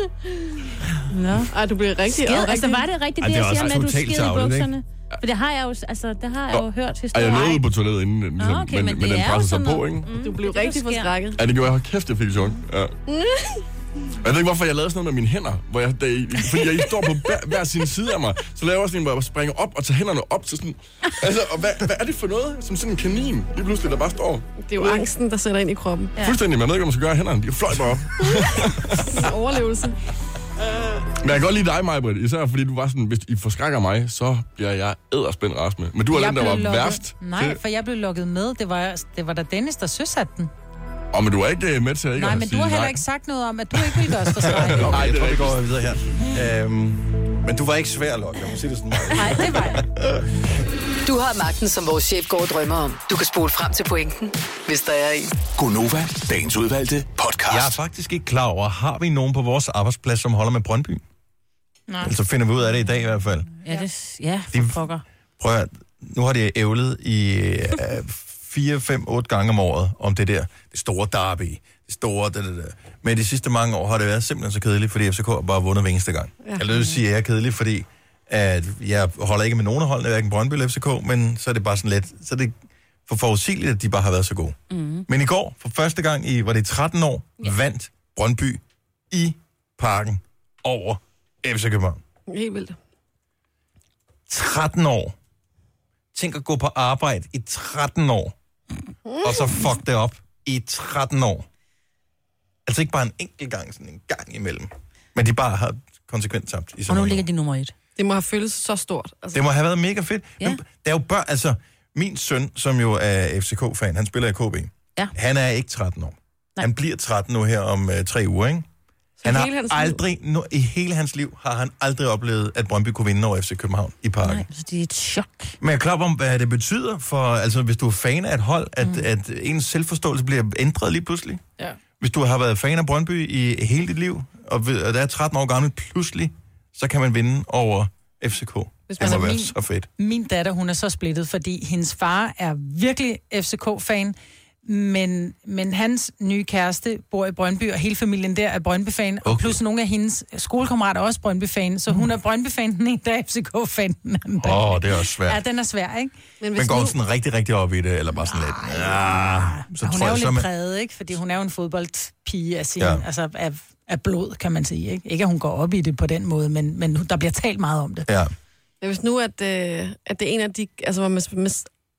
Nå. Ej, du bliver rigtig... Skid, og altså rigtig... var det rigtigt, Ej, det, det er jeg siger også med, at du totalt skider i tarveligt, ikke? bukserne? For det har jeg jo, altså, det har jeg jo hørt Ej, historier. jeg nåede Ej. ude på toilettet inden, ligesom, Nå, okay, men, men men det den er jo pressede sig sådan på, noget- ikke? Mm, Du blev det er det, rigtig der sker. forskrækket. Ja, det gjorde jeg. Hold kæft, jeg fik det sjovt. Ja. Jeg ved ikke, hvorfor jeg lavede sådan noget med mine hænder. Hvor jeg, da, fordi jeg står på hver, hver sin side af mig. Så laver jeg også en, hvor jeg springer op og tager hænderne op til sådan... Altså, og hvad, hvad er det for noget? Som sådan en kanin, lige pludselig, der bare står. Det er jo angsten, der sætter ind i kroppen. Ja. Fuldstændig, man ved ikke, hvad man skal gøre af hænderne. De fløj bare op. Overlevelse. Men jeg kan godt lide dig, Maj-Brit. Især fordi du var sådan, hvis I forskrækker mig, så bliver jeg edderspændt rasende. Men du var Jeg den, der blev var lukket- værst. Nej, til- for jeg blev lukket med. Det var, det var da Dennis, der søsatte den. Åh, oh, men du er ikke øh, med til at ikke Nej, at men du sige har heller nej. ikke sagt noget om, at du ikke vil gøre os forskrækket. Okay, Nej, jeg det er tror, vi rigtigt. går videre her. Øhm, men du var ikke svær at lokke, jeg må sige det sådan. Nej, det var jeg. Du har magten, som vores chef går og drømmer om. Du kan spole frem til pointen, hvis der er en. Gonova, dagens udvalgte podcast. Jeg er faktisk ikke klar over, har vi nogen på vores arbejdsplads, som holder med Brøndby? Nej. Altså finder vi ud af det i dag i hvert fald. Ja, det, ja, De- for pokker. Prøv at, nu har de ævlet i øh, fire, fem, otte gange om året om det der. Det store derby. Det store... Det, det, det. Men de sidste mange år har det været simpelthen så kedeligt, fordi F C K har bare vundet hver eneste gang. Ja. Jeg vil sige, at jeg er kedelig, fordi at jeg holder ikke med nogen af holdene, hverken Brøndby eller F C K, men så er det bare sådan lidt... Så er det for forudsigeligt, at de bare har været så gode. Mm. Men i går, for første gang i, var det tretten år, ja. vandt Brøndby i Parken over F C København. Helt vildt. tretten år. Tænk at gå på arbejde i tretten år, og så fuck det op i tretten år. Altså ikke bare en enkelt gang, sådan en gang imellem. Men de bare har konsekvent tabt i så Og nu mange ligger år. de nummer et. Det må have føltes så stort. Altså, Det må have været mega fedt. Ja. Men der er jo børn, altså min søn, som jo er F C K-fan, han spiller i K B. Ja. Han er ikke tretten år. Nej. Han bliver tretten nu her om uh, tre uger, ikke? Han hele har hans liv? aldrig, no, i hele hans liv, har han aldrig oplevet, at Brøndby kunne vinde over F C København i Parken. Nej, så det er et chok. Men jeg er klar om, hvad det betyder for, altså hvis du er fan af et hold, at, mm. at ens selvforståelse bliver ændret lige pludselig. Ja. Hvis du har været fan af Brøndby i hele dit liv, og, ved, og der er tretten år gammel, pludselig, så kan man vinde over F C K. Hvis Det man må er være min- så fedt. Min datter, hun er så splittet, fordi hendes far er virkelig F C K-fan, men, men hans nye kæreste bor i Brøndby, og hele familien der er Brøndby-fan, okay. Og Okay. plus nogle af hendes skolekammerater er også Brøndby-fan, så hun er Brøndby-fan den ene dag, F C K-fan den anden dag. Åh, oh, det er også svært. Ja, den er svær, ikke? Men hvis Men går hun nu, sådan rigtig, rigtig op i det, eller bare sådan lidt? Ja, så hun tror er jo jeg, så lidt man... præget, ikke? Fordi hun er jo en fodboldpige af, sin, Ja. ja. altså af, af blod, kan man sige. Ikke? ikke at hun går op i det på den måde, men, men der bliver talt meget om det. Ja. men hvis nu at, øh, at det er en af de... Altså, hvor man, man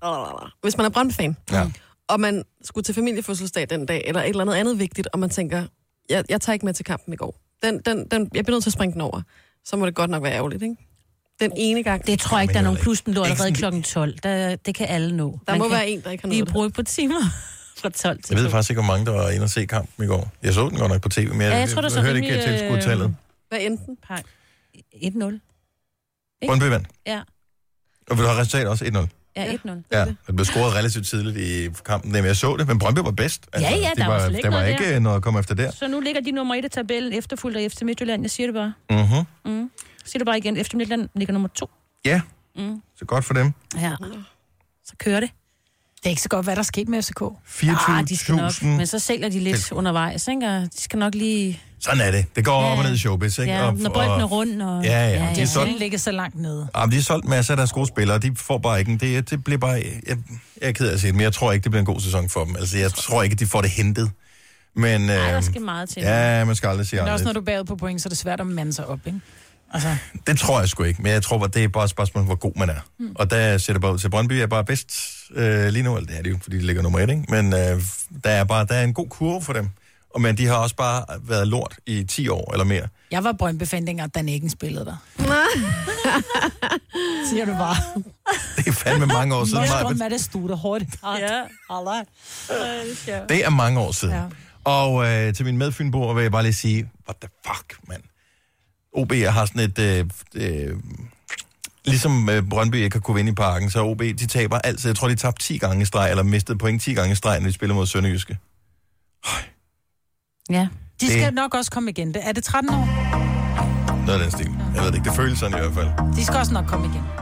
Hvis man er Brøndby-fan, Ja. og man skulle til familiefødselsdag den dag, eller et eller andet andet vigtigt, og man tænker, jeg, jeg tager ikke med til kampen i går. Den, den, den, jeg bliver nødt til at springe den over. Så må det godt nok være ærgerligt, ikke? Den ene gang. Det tror jeg ikke, der er nogen plus, den lå allerede klokken tolv. Der, det kan alle nå. Der Man må kan være en, der ikke har lige nået det. bruge på timer fra tolv til Jeg ved to. faktisk ikke, hvor mange, der var inde og se kampen i går. Jeg så den godt nok på tv, men jeg, Ja, jeg tror, der så jeg hørte ikke rimelig, tilskuertallet. Hvad enten? et nul. Brøndby vandt. Ja, Og vil du have resultatet også et nul? ja, et nul. Ja, det blev scoret relativt tidligt i kampen. Jamen, jeg så det, men Brøndby var bedst. Ja, ja, det der var var, slet ikke der var noget ikke der. noget at komme efter der. Så nu ligger de nummer et i tabellen, efterfulgt af F C Midtjylland. Jeg siger det bare. Mhm. Mm. Siger det bare igen. F C Midtjylland ligger nummer to. Ja, Mm. så godt for dem. Ja. Så kører det. Det er ikke så godt, hvad der er sket med F C K. Ah, de skal nok. fireogtyve tusind. Men så sælger de lidt Tilskuere. undervejs, ikke? Og de skal nok lige... Sådan er det. Det går Ja. op og ned i showbiz, ikke? Ja, og, når bolden er rund og... Ja, ja. ja, De er Det er solgt, sådan ligger så langt nede. ah, de er solgt masser af deres gode spillere. De får bare ikke en... Det, det bliver bare... Jeg, jeg er ked af at sige det, men jeg tror ikke, det bliver en god sæson for dem. Altså, jeg tror ikke, at de får det hentet. Men... Ej, der øhm, skal meget til. Ja, man skal aldrig sige Men det er også, når aldrig. du er bagud på point, så er det svært at mande sig op, ikke? Altså, Det tror jeg sgu ikke, men jeg tror, at det er bare et spørgsmål, hvor god man er. Mm. Og der ser det bare ud til, Brøndby er bare bedst øh, lige nu. Eller det er det jo, fordi de ligger nummer et, ikke? Men øh, der er bare der er en god kurve for dem. Og men de har også bare været lort i ti år eller mere. jeg var Brøndby-fan, dengang Dan Eggen spillede der. Siger du bare. Det er fandme mange år siden. Nå, Maja. med det studer hurtigt. Ja. Allah. Det er mange år siden. Ja. Og øh, til min medfynboer vil jeg bare lige sige, what the fuck, mand. O B har sådan et... Øh, øh, ligesom øh, Brøndby ikke har kunne vinde i parken, så O B, de taber altid. Jeg tror, de tabte ti gange i streg, eller mistede point ti gange i streg, når de spiller mod Sønderjyske. Ja. De Det- skal nok også komme igen. Det- Er det tretten år? Noget af den stil. Jeg ved det ikke, det føles sådan i hvert fald. De skal også nok komme igen.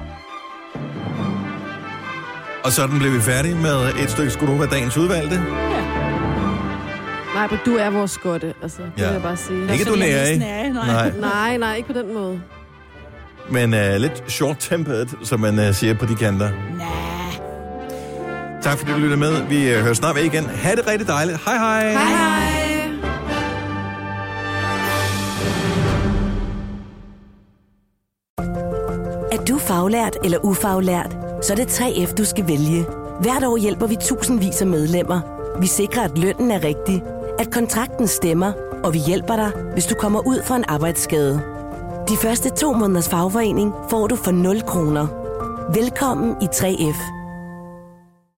Og sådan blev vi færdige med et stykke Skodova dagens udvalgte. Nej, men du er vores skotte, altså. Det Ja. vil jeg bare sige. Ikke du nære, ikke? Nej. Nej, nej, ikke på den måde. Men uh, lidt short-tempered, som man uh, siger på de kanter. Nej. Tak fordi du lyttede med. Vi uh, hører snart ved igen. Ha' det rigtig dejligt. Hej hej. Hej, hej. Er du faglært eller ufaglært, så er det tre F, du skal vælge. Hvert år hjælper vi tusindvis af medlemmer. Vi sikrer, at lønnen er rigtig, at kontrakten stemmer, og vi hjælper dig, hvis du kommer ud for en arbejdsskade. De første to måneders fagforening får du for nul kroner. Velkommen i tre F.